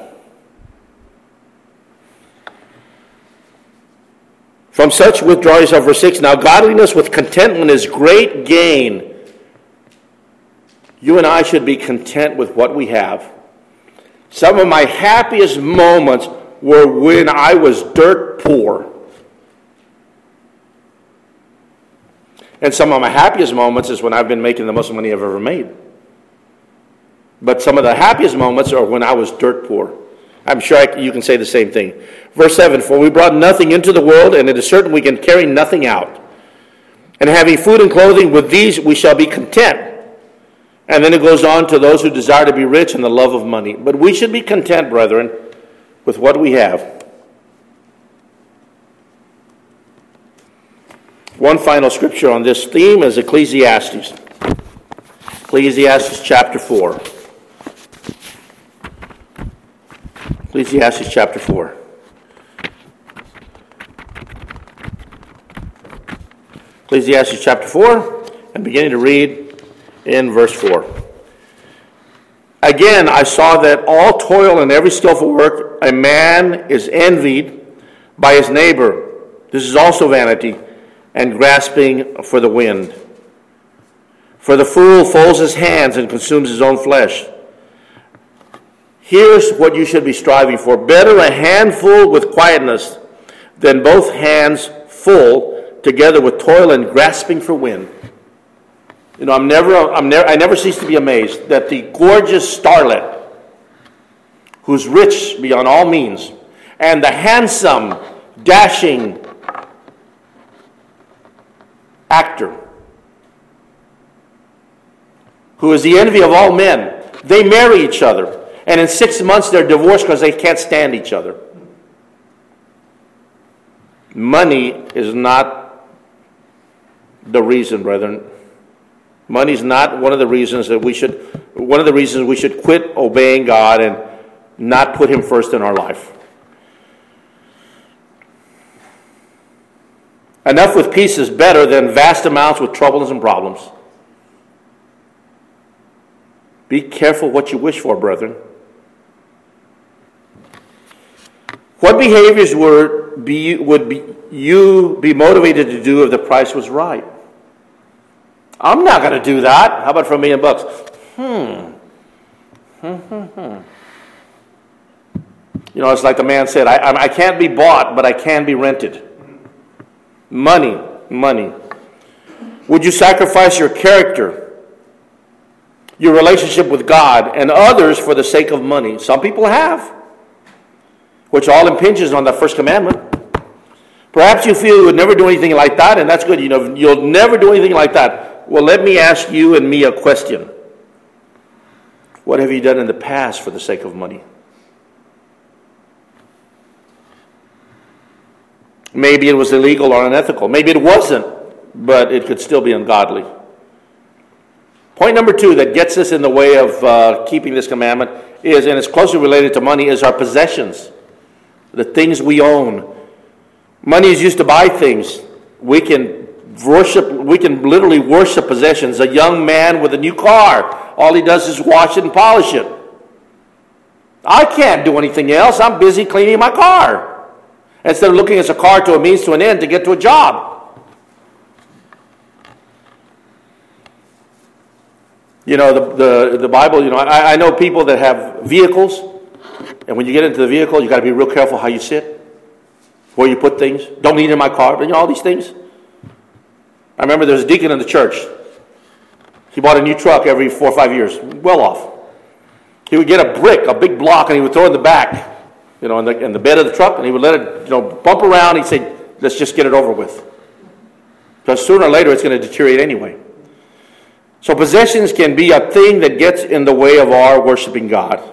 From such withdraw yourself, verse six. Now godliness with contentment is great gain. You and I should be content with what we have. Some of my happiest moments were when I was dirt poor. And some of my happiest moments is when I've been making the most money I've ever made. But some of the happiest moments are when I was dirt poor. I'm sure I, you can say the same thing. Verse seven, for we brought nothing into the world, and it is certain we can carry nothing out. And having food and clothing, with these we shall be content. And then it goes on to those who desire to be rich and the love of money. But we should be content, brethren, with what we have. One final scripture on this theme is Ecclesiastes. Ecclesiastes chapter four. Ecclesiastes chapter four. Ecclesiastes chapter four, and beginning to read in verse four. Again, I saw that all toil and every skillful work, a man is envied by his neighbor. This is also vanity and grasping for the wind. For the fool folds his hands and consumes his own flesh. Here's what you should be striving for. Better a handful with quietness than both hands full together with toil and grasping for wind. You know, I'm never, I'm never, I never cease to be amazed that the gorgeous starlet, who's rich beyond all means, and the handsome, dashing actor, who is the envy of all men, they marry each other, and in six months they're divorced because they can't stand each other. Money is not the reason, brethren. Money is not one of the reasons that we should, one of the reasons we should quit obeying God and not put Him first in our life. Enough with peace is better than vast amounts with troubles and problems. Be careful what you wish for, brethren. What behaviors would, be, would be, you be motivated to do if the price was right? I'm not going to do that. How about for a million bucks? Hmm. Hmm, hmm, hmm. You know, it's like the man said, I, I, I can't be bought, but I can be rented. Money, money. Would you sacrifice your character, your relationship with God, and others for the sake of money? Some people have, which all impinges on the first commandment. Perhaps you feel you would never do anything like that, and that's good. You know, you'll never do anything like that. Well, let me ask you and me a question. What have you done in the past for the sake of money? Maybe it was illegal or unethical. Maybe it wasn't, but it could still be ungodly. Point number two that gets us in the way of uh, keeping this commandment is, and it's closely related to money, is our possessions. The things we own. Money is used to buy things. We can worship, we can literally worship possessions. A young man with a new car, all he does is wash it and polish it. I can't do anything else. I'm busy cleaning my car. Instead of looking as a car to a means to an end to get to a job. You know, the the, the Bible, you know, I, I know people that have vehicles, and when you get into the vehicle, you got to be real careful how you sit, where you put things. Don't eat in my car, you know, all these things. I remember there was a deacon in the church. He bought a new truck every four or five years, well off. He would get a brick, a big block, and he would throw it in the back, you know, in the, in the bed of the truck, and he would let it, you know, bump around. He'd say, let's just get it over with. Because sooner or later, it's going to deteriorate anyway. So possessions can be a thing that gets in the way of our worshiping God.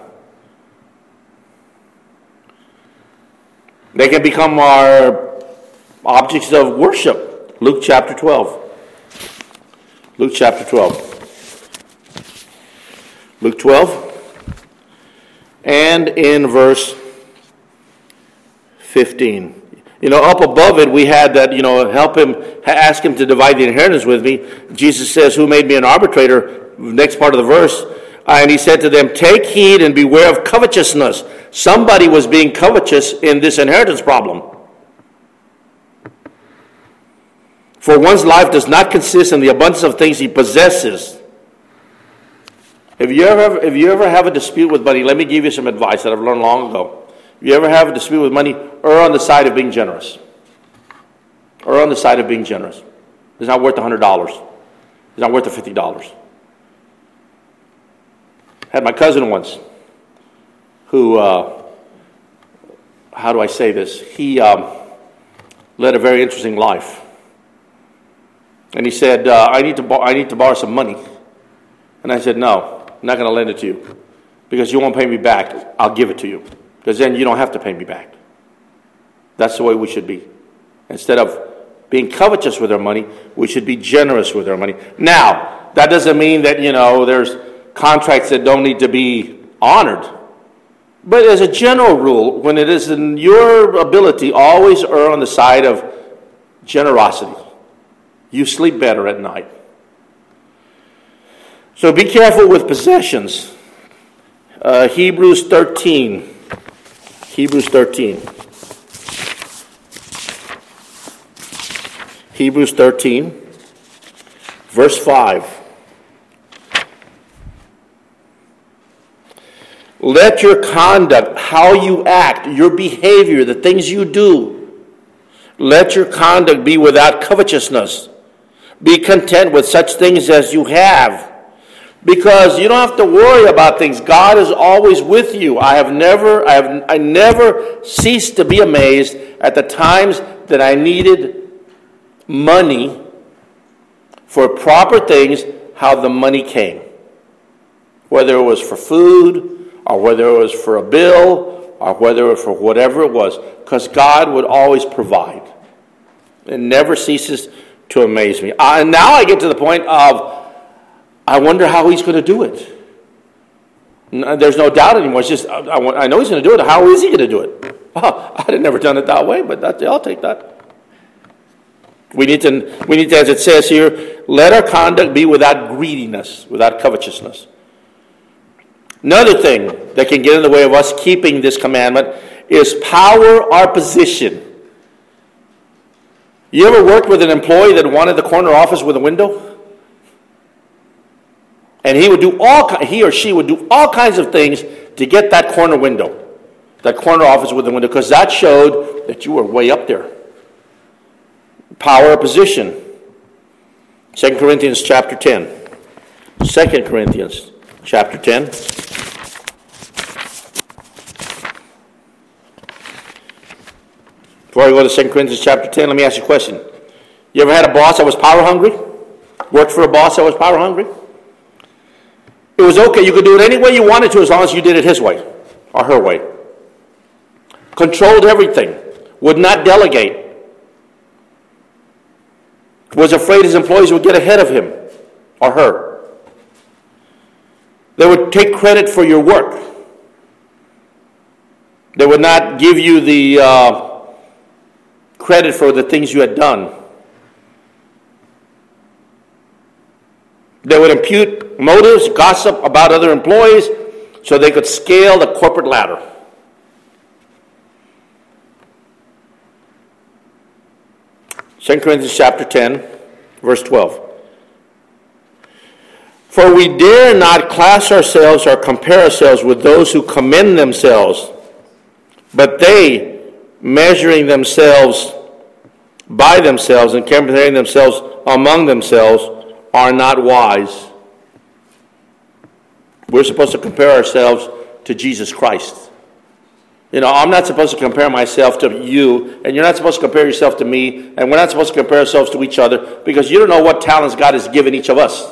They can become our objects of worship. Luke chapter twelve. Luke chapter twelve. Luke twelve. And in verse fifteen. You know, up above it, we had that, you know, help him, ask him to divide the inheritance with me. Jesus says, who made me an arbitrator? Next part of the verse. And he said to them, take heed and beware of covetousness. Somebody was being covetous in this inheritance problem. For one's life does not consist in the abundance of things he possesses. If you ever, if you ever have a dispute with money, let me give you some advice that I've learned long ago. If you ever have a dispute with money, err on the side of being generous. Err on the side of being generous. It's not worth one hundred dollars. It's not worth the fifty dollars. I had my cousin once who, uh, how do I say this? He um, led a very interesting life. And he said, uh, I need to bo- I need to borrow some money. And I said, no, I'm not going to lend it to you. Because you won't pay me back. I'll give it to you. Because then you don't have to pay me back. That's the way we should be. Instead of being covetous with our money, we should be generous with our money. Now, that doesn't mean that, you know, there's contracts that don't need to be honored. But as a general rule, when it is in your ability, always err on the side of generosity. You sleep better at night. So be careful with possessions. Uh, Hebrews thirteen. Hebrews thirteen. Hebrews thirteen, verse five. Let your conduct, how you act, your behavior, the things you do, let your conduct be without covetousness. Be content with such things as you have, because you don't have to worry about things. God is always with you. I have never, I have, I never ceased to be amazed at the times that I needed money for proper things, how the money came. Whether it was for food, or whether it was for a bill, or whether it was for whatever it was. Because God would always provide. It never ceases to amaze me. Uh, and now I get to the point of, I wonder how he's going to do it. There's no doubt anymore. It's just, I, I know he's going to do it. How is he going to do it? Oh, I'd have never done it that way, but that, I'll take that. We need to, we need to, as it says here, let our conduct be without greediness, without covetousness. Another thing that can get in the way of us keeping this commandment is power or position. You ever worked with an employee that wanted the corner office with a window? And he would do all, he or she would do all kinds of things to get that corner window, that corner office with the window, because that showed that you were way up there. Power or position. Second Corinthians chapter ten. Second Corinthians chapter ten. Before I go to Second Corinthians chapter ten, let me ask you a question. You ever had a boss that was power hungry? Worked for a boss that was power hungry? It was okay. You could do it any way you wanted to as long as you did it his way or her way. Controlled everything. Would not delegate. Was afraid his employees would get ahead of him or her. They would take credit for your work. They would not give you the uh, credit for the things you had done. They would impute motives, gossip about other employees, so they could scale the corporate ladder. Second Corinthians chapter ten, verse twelve. For we dare not class ourselves or compare ourselves with those who commend themselves, but they, measuring themselves by themselves and comparing themselves among themselves, are not wise. We're supposed to compare ourselves to Jesus Christ. You know, I'm not supposed to compare myself to you, and you're not supposed to compare yourself to me, and we're not supposed to compare ourselves to each other, because you don't know what talents God has given each of us.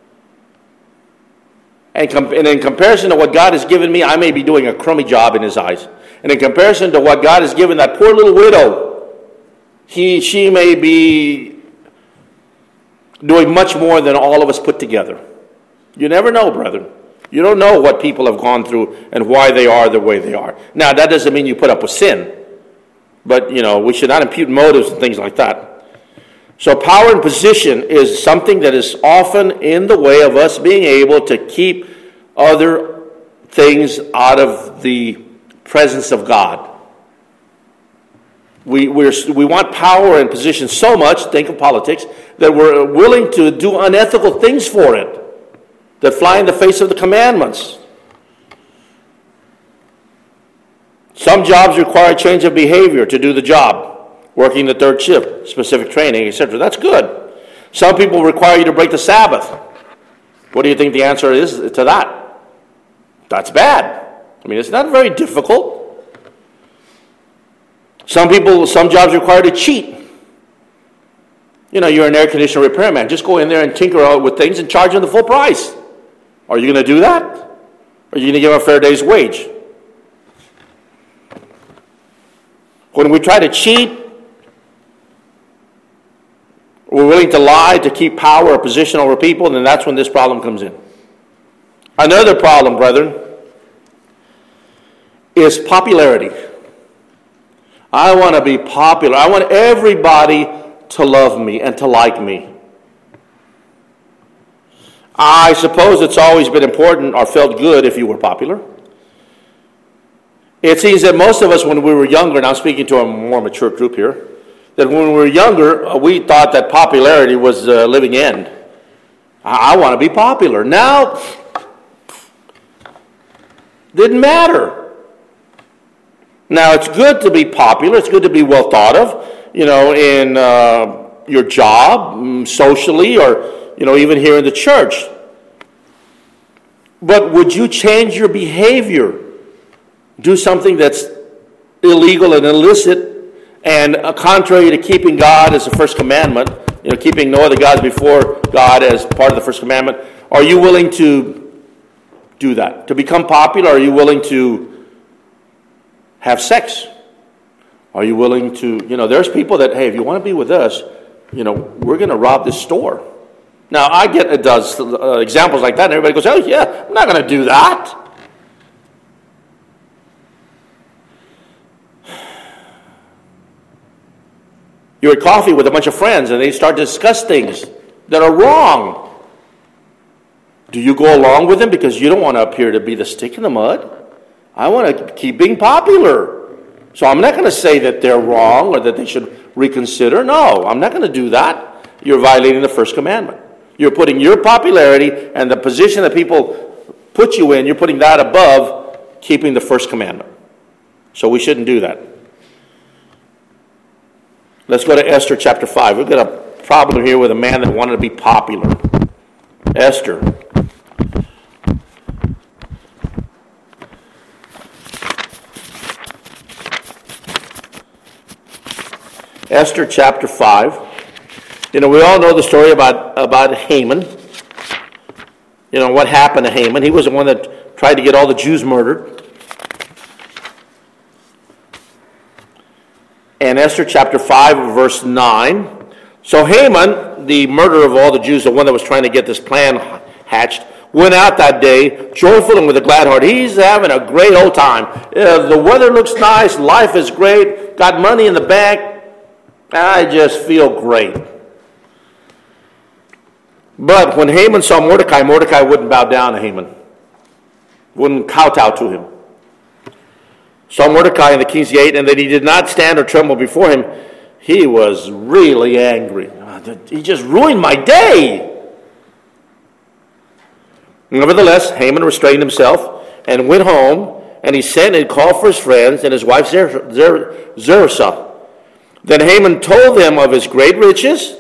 And, com- and in comparison to what God has given me, I may be doing a crummy job in his eyes. And in comparison to what God has given that poor little widow, he, she may be doing much more than all of us put together. You never know, brethren. You don't know what people have gone through and why they are the way they are. Now, that doesn't mean you put up with sin. But, you know, we should not impute motives and things like that. So power and position is something that is often in the way of us being able to keep other things out of the presence of God. We we're, we want power and position so much, think of politics, that we're willing to do unethical things for it, that fly in the face of the commandments. Some jobs require a change of behavior to do the job. Working the third shift, specific training, et cetera. That's good. Some people require you to break the Sabbath. What do you think the answer is to that? That's bad. I mean, it's not very difficult. Some people, some jobs require to cheat. You know, you're an air conditioner repairman. Just go in there and tinker with things and charge them the full price. Are you going to do that? Or are you going to give them a fair day's wage? When we try to cheat, we're willing to lie to keep power or position over people, and then that's when this problem comes in. Another problem, brethren, is popularity. I want to be popular. I want everybody to love me and to like me. I suppose it's always been important or felt good if you were popular. It seems that most of us, when we were younger, and I'm speaking to a more mature group here, that when we were younger, we thought that popularity was the living end. I, I want to be popular. Now, didn't matter. Now, it's good to be popular. It's good to be well thought of, you know, in uh, your job, socially, or, you know, even here in the church. But would you change your behavior? Do something that's illegal and illicit and uh, contrary to keeping God as the first commandment, you know, keeping no other gods before God as part of the first commandment? Are you willing to do that? To become popular, are you willing to have sex? Are you willing to, you know, there's people that, hey, if you want to be with us, you know, we're going to rob this store. Now, I get it does uh, examples like that, and everybody goes, oh, yeah, I'm not going to do that. You're at coffee with a bunch of friends, and they start to discuss things that are wrong. Do you go along with them because you don't want to appear to be the stick in the mud? I want to keep being popular. So I'm not going to say that they're wrong or that they should reconsider. No, I'm not going to do that. You're violating the first commandment. You're putting your popularity and the position that people put you in, you're putting that above keeping the first commandment. So we shouldn't do that. Let's go to Esther chapter five. We've got a problem here with a man that wanted to be popular. Esther. Esther chapter five. You know, we all know the story about, about Haman. You know, what happened to Haman. He was the one that tried to get all the Jews murdered. And Esther chapter five, verse nine. So Haman, the murderer of all the Jews, the one that was trying to get this plan hatched, went out that day, joyful and with a glad heart. He's having a great old time. Uh, the weather looks nice. Life is great. Got money in the bank. I just feel great. But when Haman saw Mordecai, Mordecai wouldn't bow down to Haman. Wouldn't kowtow to him. Saw Mordecai in the king's gate, and that he did not stand or tremble before him. He was really angry. He just ruined my day. Nevertheless, Haman restrained himself and went home, and he sent and called for his friends and his wife Zeresh. Then Haman told them of his great riches,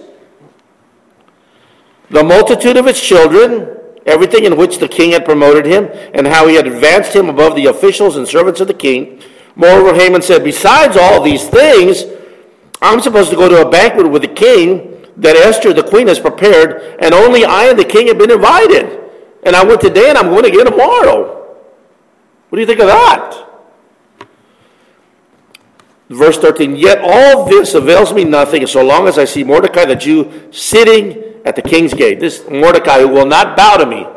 the multitude of his children, everything in which the king had promoted him, and how he had advanced him above the officials and servants of the king. Moreover, Haman said, besides all these things, I'm supposed to go to a banquet with the king that Esther, the queen, has prepared, and only I and the king have been invited. And I went today, and I'm going again tomorrow. What do you think of that? Verse thirteen, yet all this avails me nothing so long as I see Mordecai the Jew sitting at the king's gate. This Mordecai who will not bow to me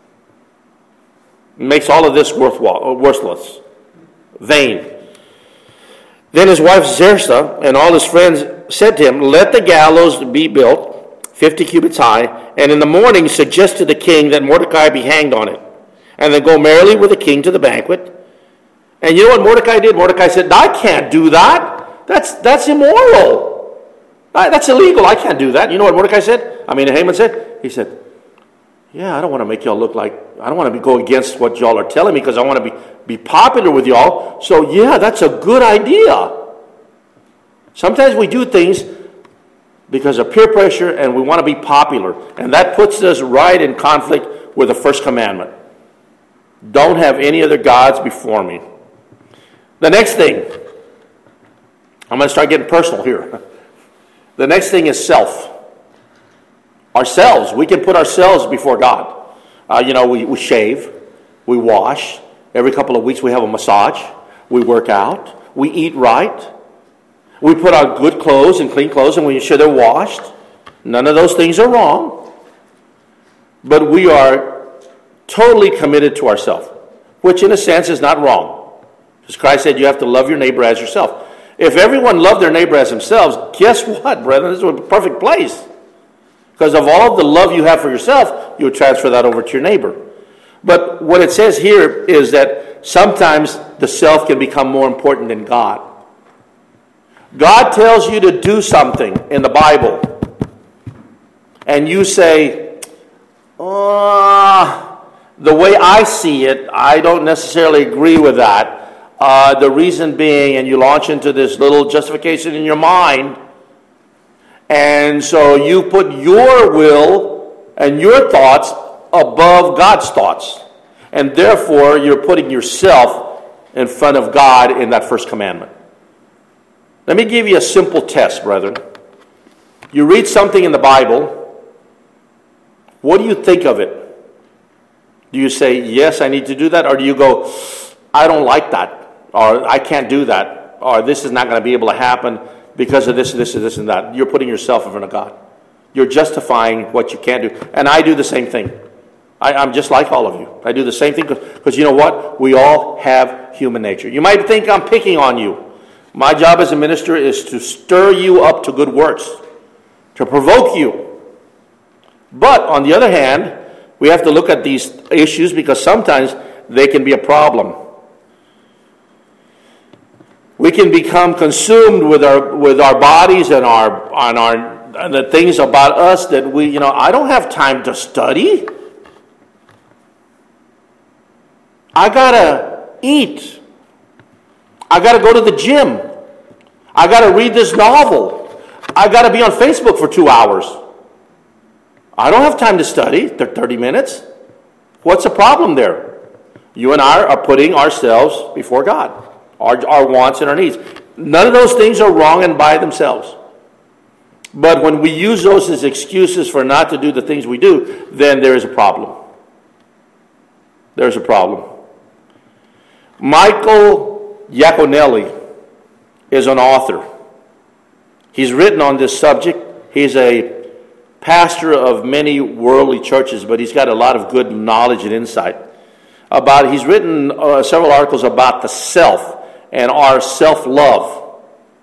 makes all of this worthwhile, worthless, vain. Then his wife Zeresh and all his friends said to him, let the gallows be built fifty cubits high, and in the morning suggest to the king that Mordecai be hanged on it, and then go merrily with the king to the banquet. And you know what Mordecai did? Mordecai said, I can't do that. That's that's immoral. That's illegal. I can't do that. You know what Mordecai said? I mean, Haman said? He said, yeah, I don't want to make y'all look like, I don't want to be, go against what y'all are telling me because I want to be, be popular with y'all. So yeah, that's a good idea. Sometimes we do things because of peer pressure and we want to be popular. And that puts us right in conflict with the first commandment. Don't have any other gods before me. The next thing, I'm going to start getting personal here. The next thing is self. Ourselves. We can put ourselves before God. Uh, you know, we, we shave. We wash. Every couple of weeks we have a massage. We work out. We eat right. We put on good clothes and clean clothes and we ensure they're washed. None of those things are wrong. But we are totally committed to ourselves, which in a sense is not wrong. Because Christ said you have to love your neighbor as yourself. If everyone loved their neighbor as themselves, guess what, brethren? This is a perfect place. Because of all the love you have for yourself, you'll transfer that over to your neighbor. But what it says here is that sometimes the self can become more important than God. God tells you to do something in the Bible, and you say, oh, the way I see it, I don't necessarily agree with that. Uh, the reason being, and you launch into this little justification in your mind, and so you put your will and your thoughts above God's thoughts, and therefore you're putting yourself in front of God in that first commandment. Let me give you a simple test, brethren. You read something in the Bible, what do you think of it? Do you say, yes, I need to do that? Or do you go, I don't like that, or I can't do that, or this is not going to be able to happen because of this, this, and this, and that? You're putting yourself in front of God. You're justifying what you can't do. And I do the same thing. I, I'm just like all of you. I do the same thing because you know what? We all have human nature. You might think I'm picking on you. My job as a minister is to stir you up to good works, to provoke you. But on the other hand, we have to look at these issues because sometimes they can be a problem. We can become consumed with our with our bodies and our on our and the things about us that we, you know, I don't have time to study. I gotta eat. I gotta go to the gym. I gotta read this novel. I gotta be on Facebook for two hours. I don't have time to study. They're thirty minutes. What's the problem there? You and I are putting ourselves before God. Our, our wants and our needs. None of those things are wrong and by themselves. But when we use those as excuses for not to do the things we do, then there is a problem. There's a problem. Michael Yaconelli is an author. He's written on this subject. He's a pastor of many worldly churches, but he's got a lot of good knowledge and insight. About he's written uh, several articles about the self and our self-love.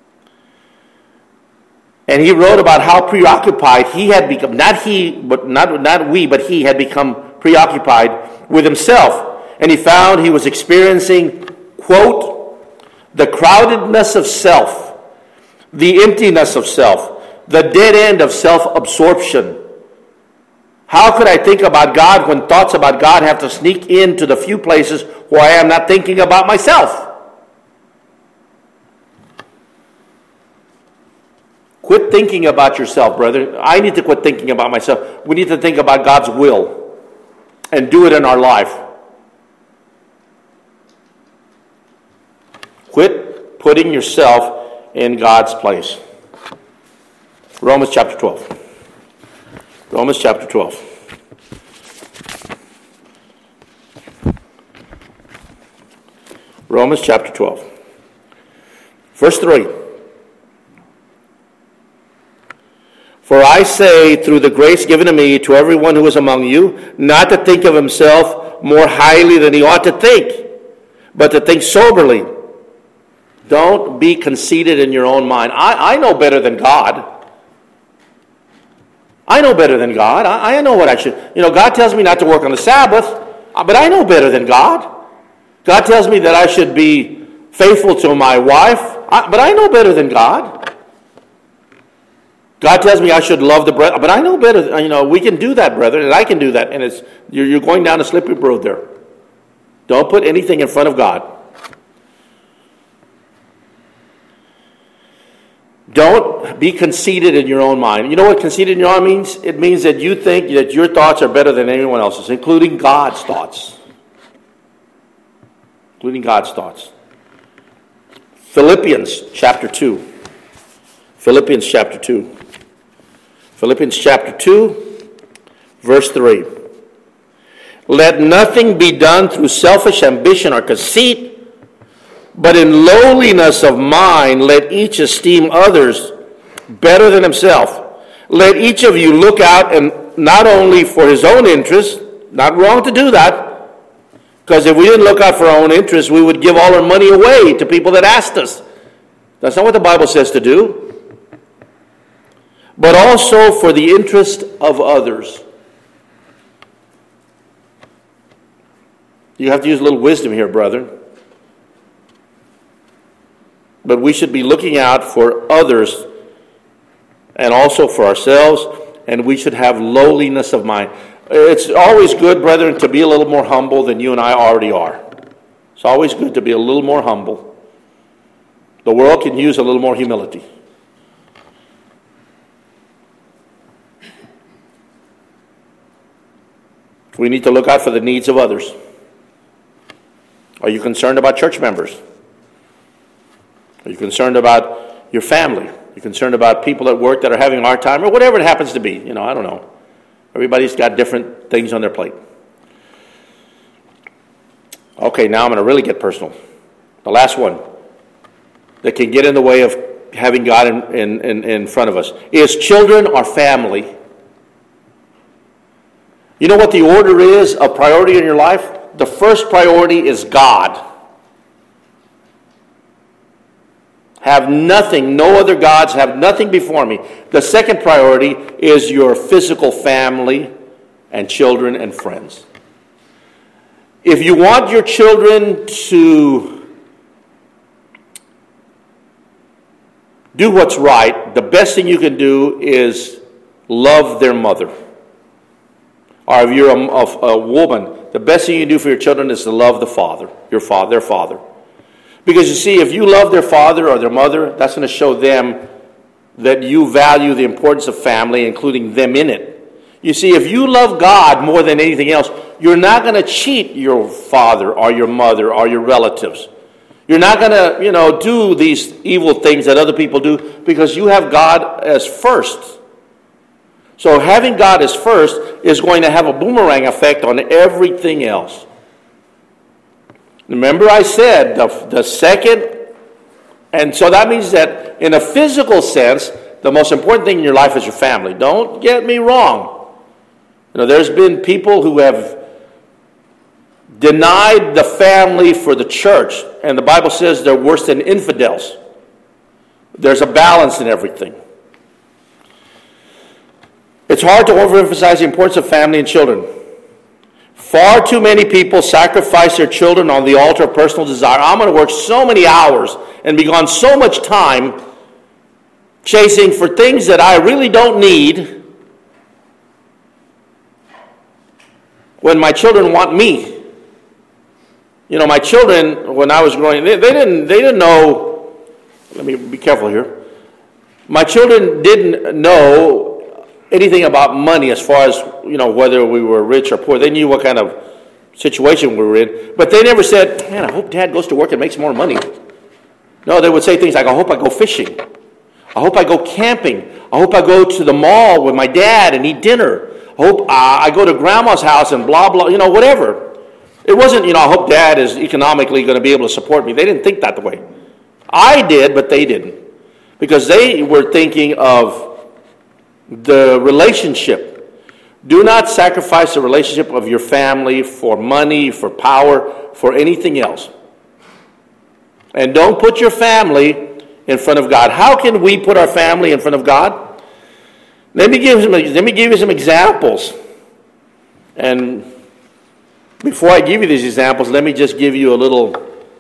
And he wrote about how preoccupied he had become, not he, but not, not we, but he had become preoccupied with himself. And he found he was experiencing, quote, the crowdedness of self, the emptiness of self, the dead end of self-absorption. How could I think about God when thoughts about God have to sneak into the few places where I am not thinking about myself? Quit thinking about yourself, brother. I need to quit thinking about myself. We need to think about God's will and do it in our life. Quit putting yourself in God's place. Romans chapter twelve. Romans chapter twelve. Romans chapter twelve. Verse three. For I say, through the grace given to me, to everyone who is among you, not to think of himself more highly than he ought to think, but to think soberly. Don't be conceited in your own mind. I, I know better than God. I know better than God. I, I know what I should. You know, God tells me not to work on the Sabbath, but I know better than God. God tells me that I should be faithful to my wife, but I know better than God. God tells me I should love the brethren, but I know better. You know, we can do that, brethren, and I can do that, and it's you're, you're going down a slippery road there. Don't put anything in front of God. Don't be conceited in your own mind. You know what conceited in your own means? It means that you think that your thoughts are better than anyone else's, including God's thoughts. Including God's thoughts. Philippians chapter two. Philippians chapter two. Philippians chapter two, verse three. Let nothing be done through selfish ambition or conceit, but in lowliness of mind let each esteem others better than himself. Let each of you look out and not only for his own interest, not wrong to do that, because if we didn't look out for our own interests, we would give all our money away to people that asked us. That's not what the Bible says to do. But also for the interest of others. You have to use a little wisdom here, brethren. But we should be looking out for others and also for ourselves, and we should have lowliness of mind. It's always good, brethren, to be a little more humble than you and I already are. It's always good to be a little more humble. The world can use a little more humility. We need to look out for the needs of others. Are you concerned about church members? Are you concerned about your family? Are you concerned about people at work that are having a hard time? Or whatever it happens to be. You know, I don't know. Everybody's got different things on their plate. Okay, now I'm going to really get personal. The last one that can get in the way of having God in, in, in, in front of us is children or family. You know what the order is of priority in your life? The first priority is God. Have nothing, no other gods, have nothing before me. The second priority is your physical family and children and friends. If you want your children to do what's right, the best thing you can do is love their mother. Or if you're a, a, a woman, the best thing you can do for your children is to love the father, your father, their father. Because you see, if you love their father or their mother, that's going to show them that you value the importance of family, including them in it. You see, if you love God more than anything else, you're not going to cheat your father or your mother or your relatives. You're not going to, you know, do these evil things that other people do because you have God as first. So having God as first is going to have a boomerang effect on everything else. Remember I said the, the second, and so that means that in a physical sense, the most important thing in your life is your family. Don't get me wrong. You know, there's been people who have denied the family for the church, and the Bible says they're worse than infidels. There's a balance in everything. It's hard to overemphasize the importance of family and children. Far too many people sacrifice their children on the altar of personal desire. I'm going to work so many hours and be gone so much time chasing for things that I really don't need when my children want me. You know, my children, when I was growing, they, they didn't they didn't know, let me be careful here. My children didn't know anything about money as far as, you know, whether we were rich or poor. They knew what kind of situation we were in. But they never said, man, I hope Dad goes to work and makes more money. No, they would say things like, I hope I go fishing. I hope I go camping. I hope I go to the mall with my dad and eat dinner. I hope uh, I go to Grandma's house and blah, blah, you know, whatever. It wasn't, you know, I hope Dad is economically going to be able to support me. They didn't think that way. I did, but they didn't. Because they were thinking of the relationship. Do not sacrifice the relationship of your family for money, for power, for anything else. And don't put your family in front of God. How can we put our family in front of God? Let me give some, let me give you some examples. And before I give you these examples, let me just give you a little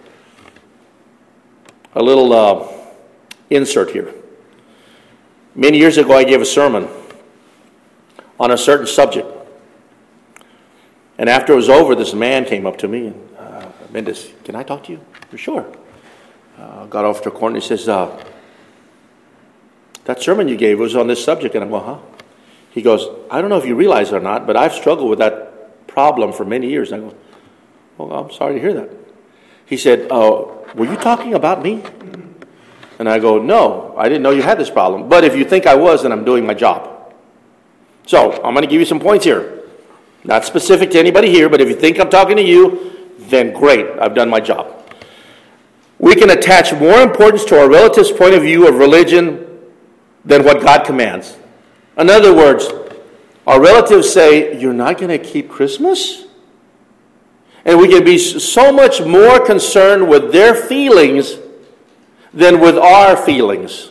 a little uh, insert here. Many years ago, I gave a sermon on a certain subject. And after it was over, this man came up to me and, uh, Mendes, can I talk to you? For sure. Uh, got off to a corner and he says, uh, that sermon you gave was on this subject. And I'm going, huh? He goes, I don't know if you realize it or not, but I've struggled with that problem for many years. And I go, well, I'm sorry to hear that. He said, uh, were you talking about me? And I go, no, I didn't know you had this problem. But if you think I was, then I'm doing my job. So I'm going to give you some points here. Not specific to anybody here, but if you think I'm talking to you, then great, I've done my job. We can attach more importance to our relatives' point of view of religion than what God commands. In other words, our relatives say, you're not going to keep Christmas? And we can be so much more concerned with their feelings than with our feelings.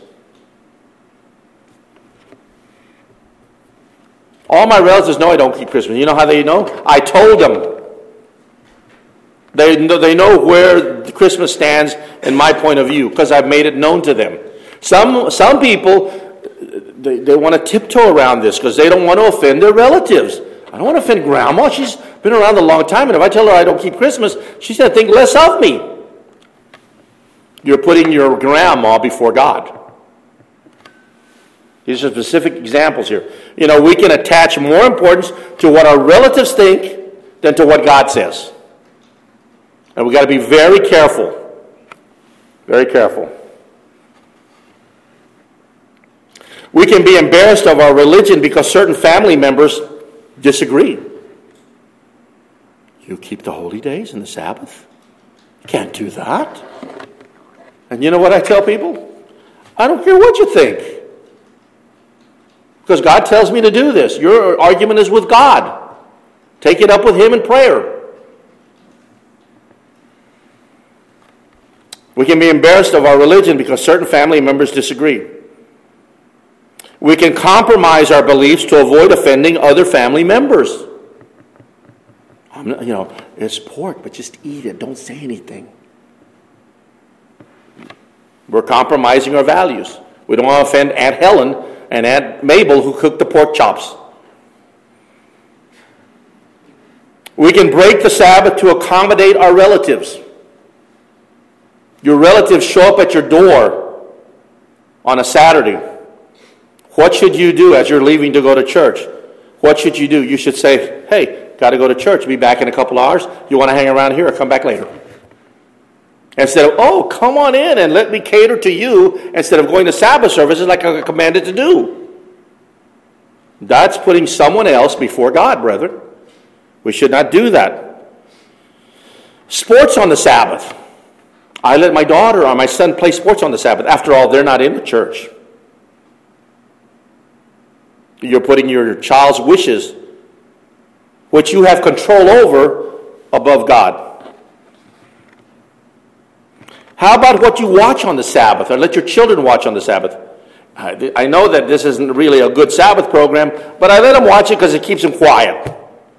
All my relatives know I don't keep Christmas. You know how they know? I told them. They know, they know where Christmas stands in my point of view because I've made it known to them. Some some people, they, they want to tiptoe around this because they don't want to offend their relatives. I don't want to offend Grandma. She's been around a long time, and if I tell her I don't keep Christmas, she's going to think less of me. You're putting your grandma before God. These are specific examples here. You know, we can attach more importance to what our relatives think than to what God says. And we've got to be very careful. Very careful. We can be embarrassed of our religion because certain family members disagree. You keep the holy days and the Sabbath? You can't do that. And you know what I tell people? I don't care what you think. Because God tells me to do this. Your argument is with God. Take it up with Him in prayer. We can be embarrassed of our religion because certain family members disagree. We can compromise our beliefs to avoid offending other family members. I'm not, you know, it's pork, but just eat it. Don't say anything. We're compromising our values. We don't want to offend Aunt Helen and Aunt Mabel who cooked the pork chops. We can break the Sabbath to accommodate our relatives. Your relatives show up at your door on a Saturday. What should you do as you're leaving to go to church? What should you do? You should say, hey, got to go to church. Be back in a couple hours. You want to hang around here or come back later? Instead of, oh, come on in and let me cater to you, instead of going to Sabbath services like I'm commanded to do. That's putting someone else before God, brethren. We should not do that. Sports on the Sabbath. I let my daughter or my son play sports on the Sabbath. After all, they're not in the church. You're putting your child's wishes, which you have control over, above God. How about what you watch on the Sabbath, or let your children watch on the Sabbath? I, I know that this isn't really a good Sabbath program, but I let them watch it because it keeps them quiet.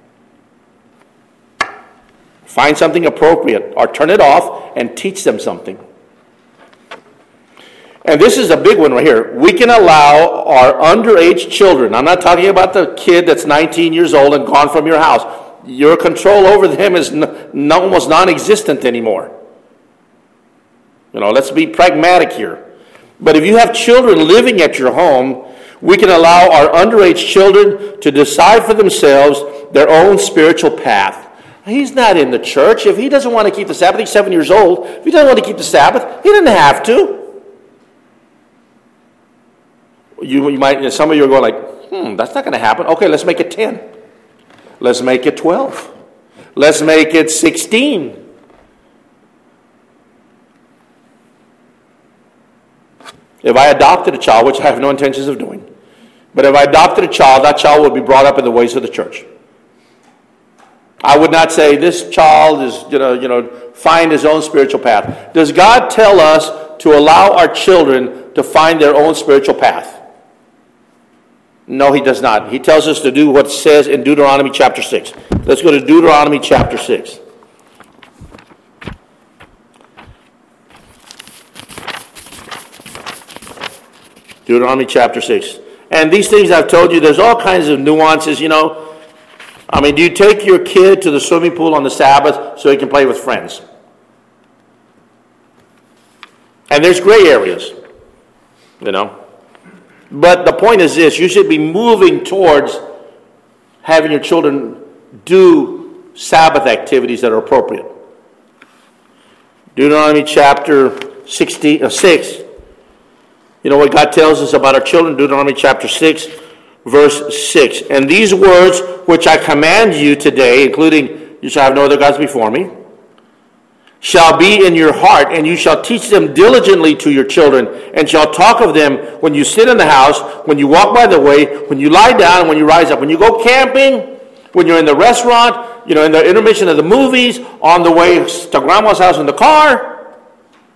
Find something appropriate, or turn it off and teach them something. And this is a big one right here. We can allow our underage children, I'm not talking about the kid that's nineteen years old and gone from your house. Your control over them is n- almost non-existent anymore. You know, let's be pragmatic here. But if you have children living at your home, we can allow our underage children to decide for themselves their own spiritual path. He's not in the church. If he doesn't want to keep the Sabbath, he's seven years old. If he doesn't want to keep the Sabbath, he doesn't have to. You, you might, some of you are going like, hmm, that's not going to happen. Okay, let's make it ten. Let's make it twelve. Let's make it sixteen. If I adopted a child, which I have no intentions of doing, but if I adopted a child, that child would be brought up in the ways of the church. I would not say this child is going to, you know, find his own spiritual path. Does God tell us to allow our children to find their own spiritual path? No, he does not. He tells us to do what it says in Deuteronomy chapter six. Let's go to Deuteronomy chapter six. Deuteronomy chapter six. And these things I've told you, there's all kinds of nuances, you know. I mean, do you take your kid to the swimming pool on the Sabbath so he can play with friends? And there's gray areas, you know. But the point is this, you should be moving towards having your children do Sabbath activities that are appropriate. Deuteronomy chapter sixteen, uh, six. You know what God tells us about our children? Deuteronomy chapter six, verse six. And these words which I command you today, including you shall have no other gods before me, shall be in your heart, and you shall teach them diligently to your children, and shall talk of them when you sit in the house, when you walk by the way, when you lie down, and when you rise up. When you go camping, when you're in the restaurant, you know, in the intermission of the movies, on the way to grandma's house in the car.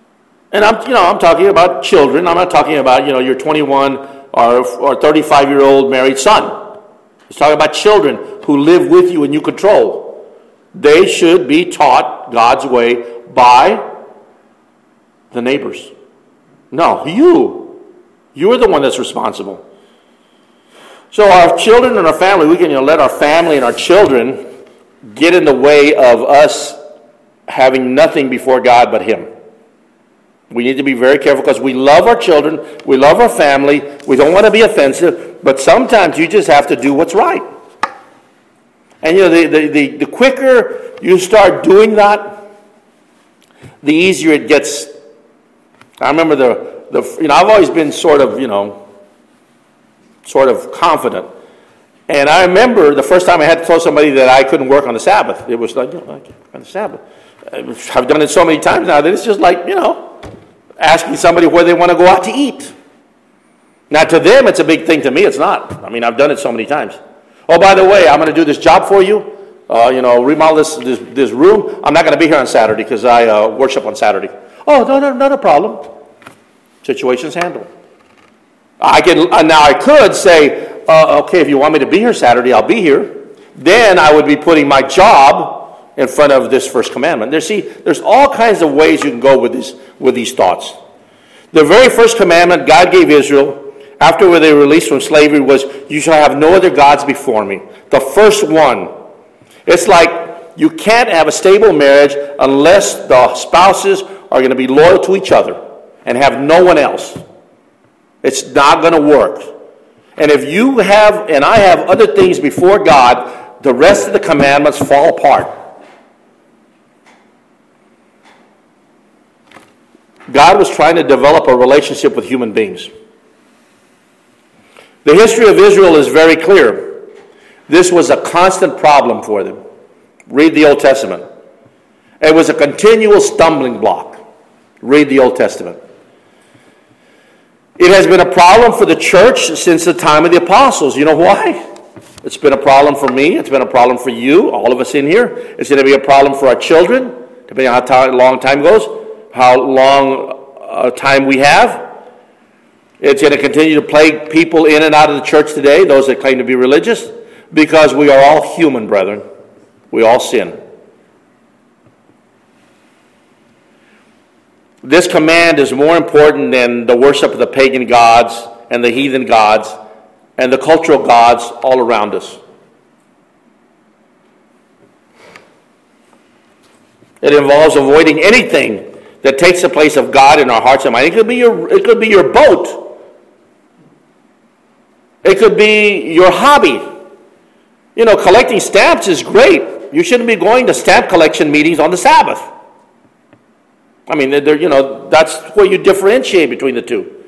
And I'm, you know, I'm talking about children. I'm not talking about, you know, your twenty-one or, or thirty-five-year-old married son. He's talking about children who live with you and you control. They should be taught God's way by the neighbors. No, you. You're the one that's responsible. So our children and our family, we can, you know, let our family and our children get in the way of us having nothing before God but Him. We need to be very careful because we love our children, we love our family, we don't want to be offensive, but sometimes you just have to do what's right. And you know, the, the, the, the quicker you start doing that, the easier it gets. I remember the, the you know, I've always been sort of, you know, sort of confident. And I remember the first time I had to tell somebody that I couldn't work on the Sabbath. It was like, you know, I can't work on the Sabbath. I've done it so many times now that it's just like, you know, asking somebody where they want to go out to eat. Now, to them, it's a big thing. To me, it's not. I mean, I've done it so many times. Oh, by the way, I'm going to do this job for you. Uh, you know, remodel this, this this room. I'm not going to be here on Saturday because I uh, worship on Saturday. Oh, no, no, not a problem. Situation's handled. I can uh, now I could say, uh, okay, if you want me to be here Saturday, I'll be here. Then I would be putting my job in front of this first commandment. There, see, there's all kinds of ways you can go with this with these thoughts. The very first commandment God gave Israel after they were released from slavery was, "You shall have no other gods before me." The first one. It's like you can't have a stable marriage unless the spouses are going to be loyal to each other and have no one else. It's not going to work. And if you have, and I have other things before God, the rest of the commandments fall apart. God was trying to develop a relationship with human beings. The history of Israel is very clear. This was a constant problem for them. Read the Old Testament. It was a continual stumbling block. Read the Old Testament. It has been a problem for the church since the time of the apostles. You know why? It's been a problem for me. It's been a problem for you, all of us in here. It's going to be a problem for our children, depending on how long time goes, how long uh, time we have. It's going to continue to plague people in and out of the church today, those that claim to be religious, because we are all human, brethren. We all sin. This command is more important than the worship of the pagan gods and the heathen gods and the cultural gods all around us. It involves avoiding anything that takes the place of God in our hearts and minds. It could be your, it could be your boat. It could be your hobby. You know, collecting stamps is great. You shouldn't be going to stamp collection meetings on the Sabbath. I mean, they're, you know, that's where you differentiate between the two.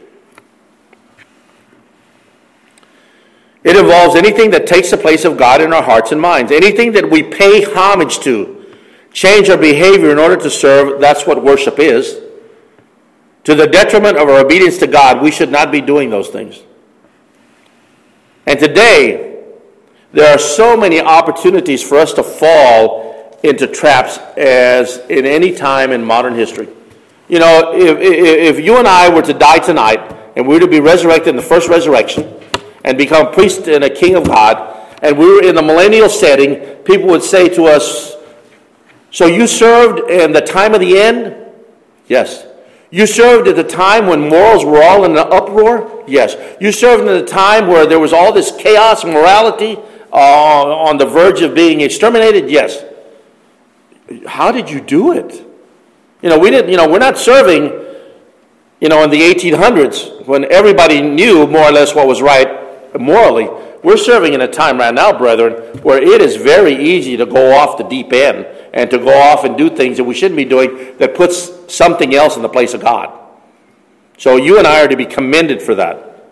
It involves anything that takes the place of God in our hearts and minds. Anything that we pay homage to, change our behavior in order to serve, that's what worship is. To the detriment of our obedience to God, we should not be doing those things. And today, there are so many opportunities for us to fall into traps as in any time in modern history. You know, if, if, if you and I were to die tonight, and we were to be resurrected in the first resurrection, and become priest and a king of God, and we were in the millennial setting, people would say to us, so you served in the time of the end? Yes. You served at the time when morals were all in an uproar? Yes. You served in a time where there was all this chaos and morality uh, on the verge of being exterminated? Yes. How did you do it? You know, we didn't, you know, we're not serving, you know, in the eighteen hundreds when everybody knew more or less what was right morally. We're serving in a time right now, brethren, where it is very easy to go off the deep end and to go off and do things that we shouldn't be doing that puts something else in the place of God. So you and I are to be commended for that.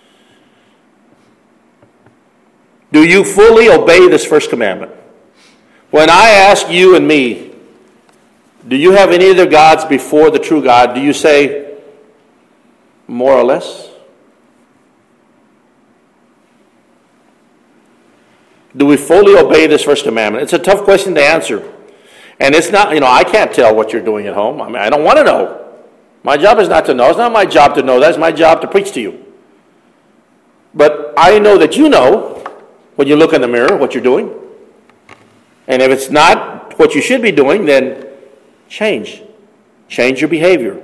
Do you fully obey this first commandment? When I ask you and me, do you have any other gods before the true God? Do you say, more or less? Do we fully obey this first commandment? It's a tough question to answer. And it's not, you know, I can't tell what you're doing at home. I mean, I don't want to know. My job is not to know. It's not my job to know that. It's my job to preach to you. But I know that you know when you look in the mirror what you're doing. And if it's not what you should be doing, then change. Change your behavior.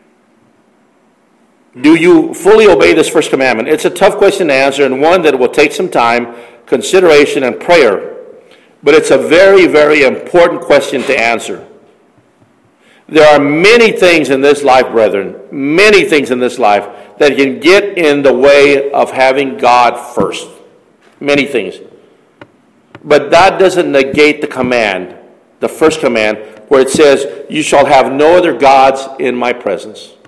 Do you fully obey this first commandment? It's a tough question to answer, and one that will take some time, consideration, and prayer. But it's a very, very important question to answer. There are many things in this life, brethren, many things in this life that can get in the way of having God first. Many things. But that doesn't negate the command, the first command, where it says, you shall have no other gods in my presence.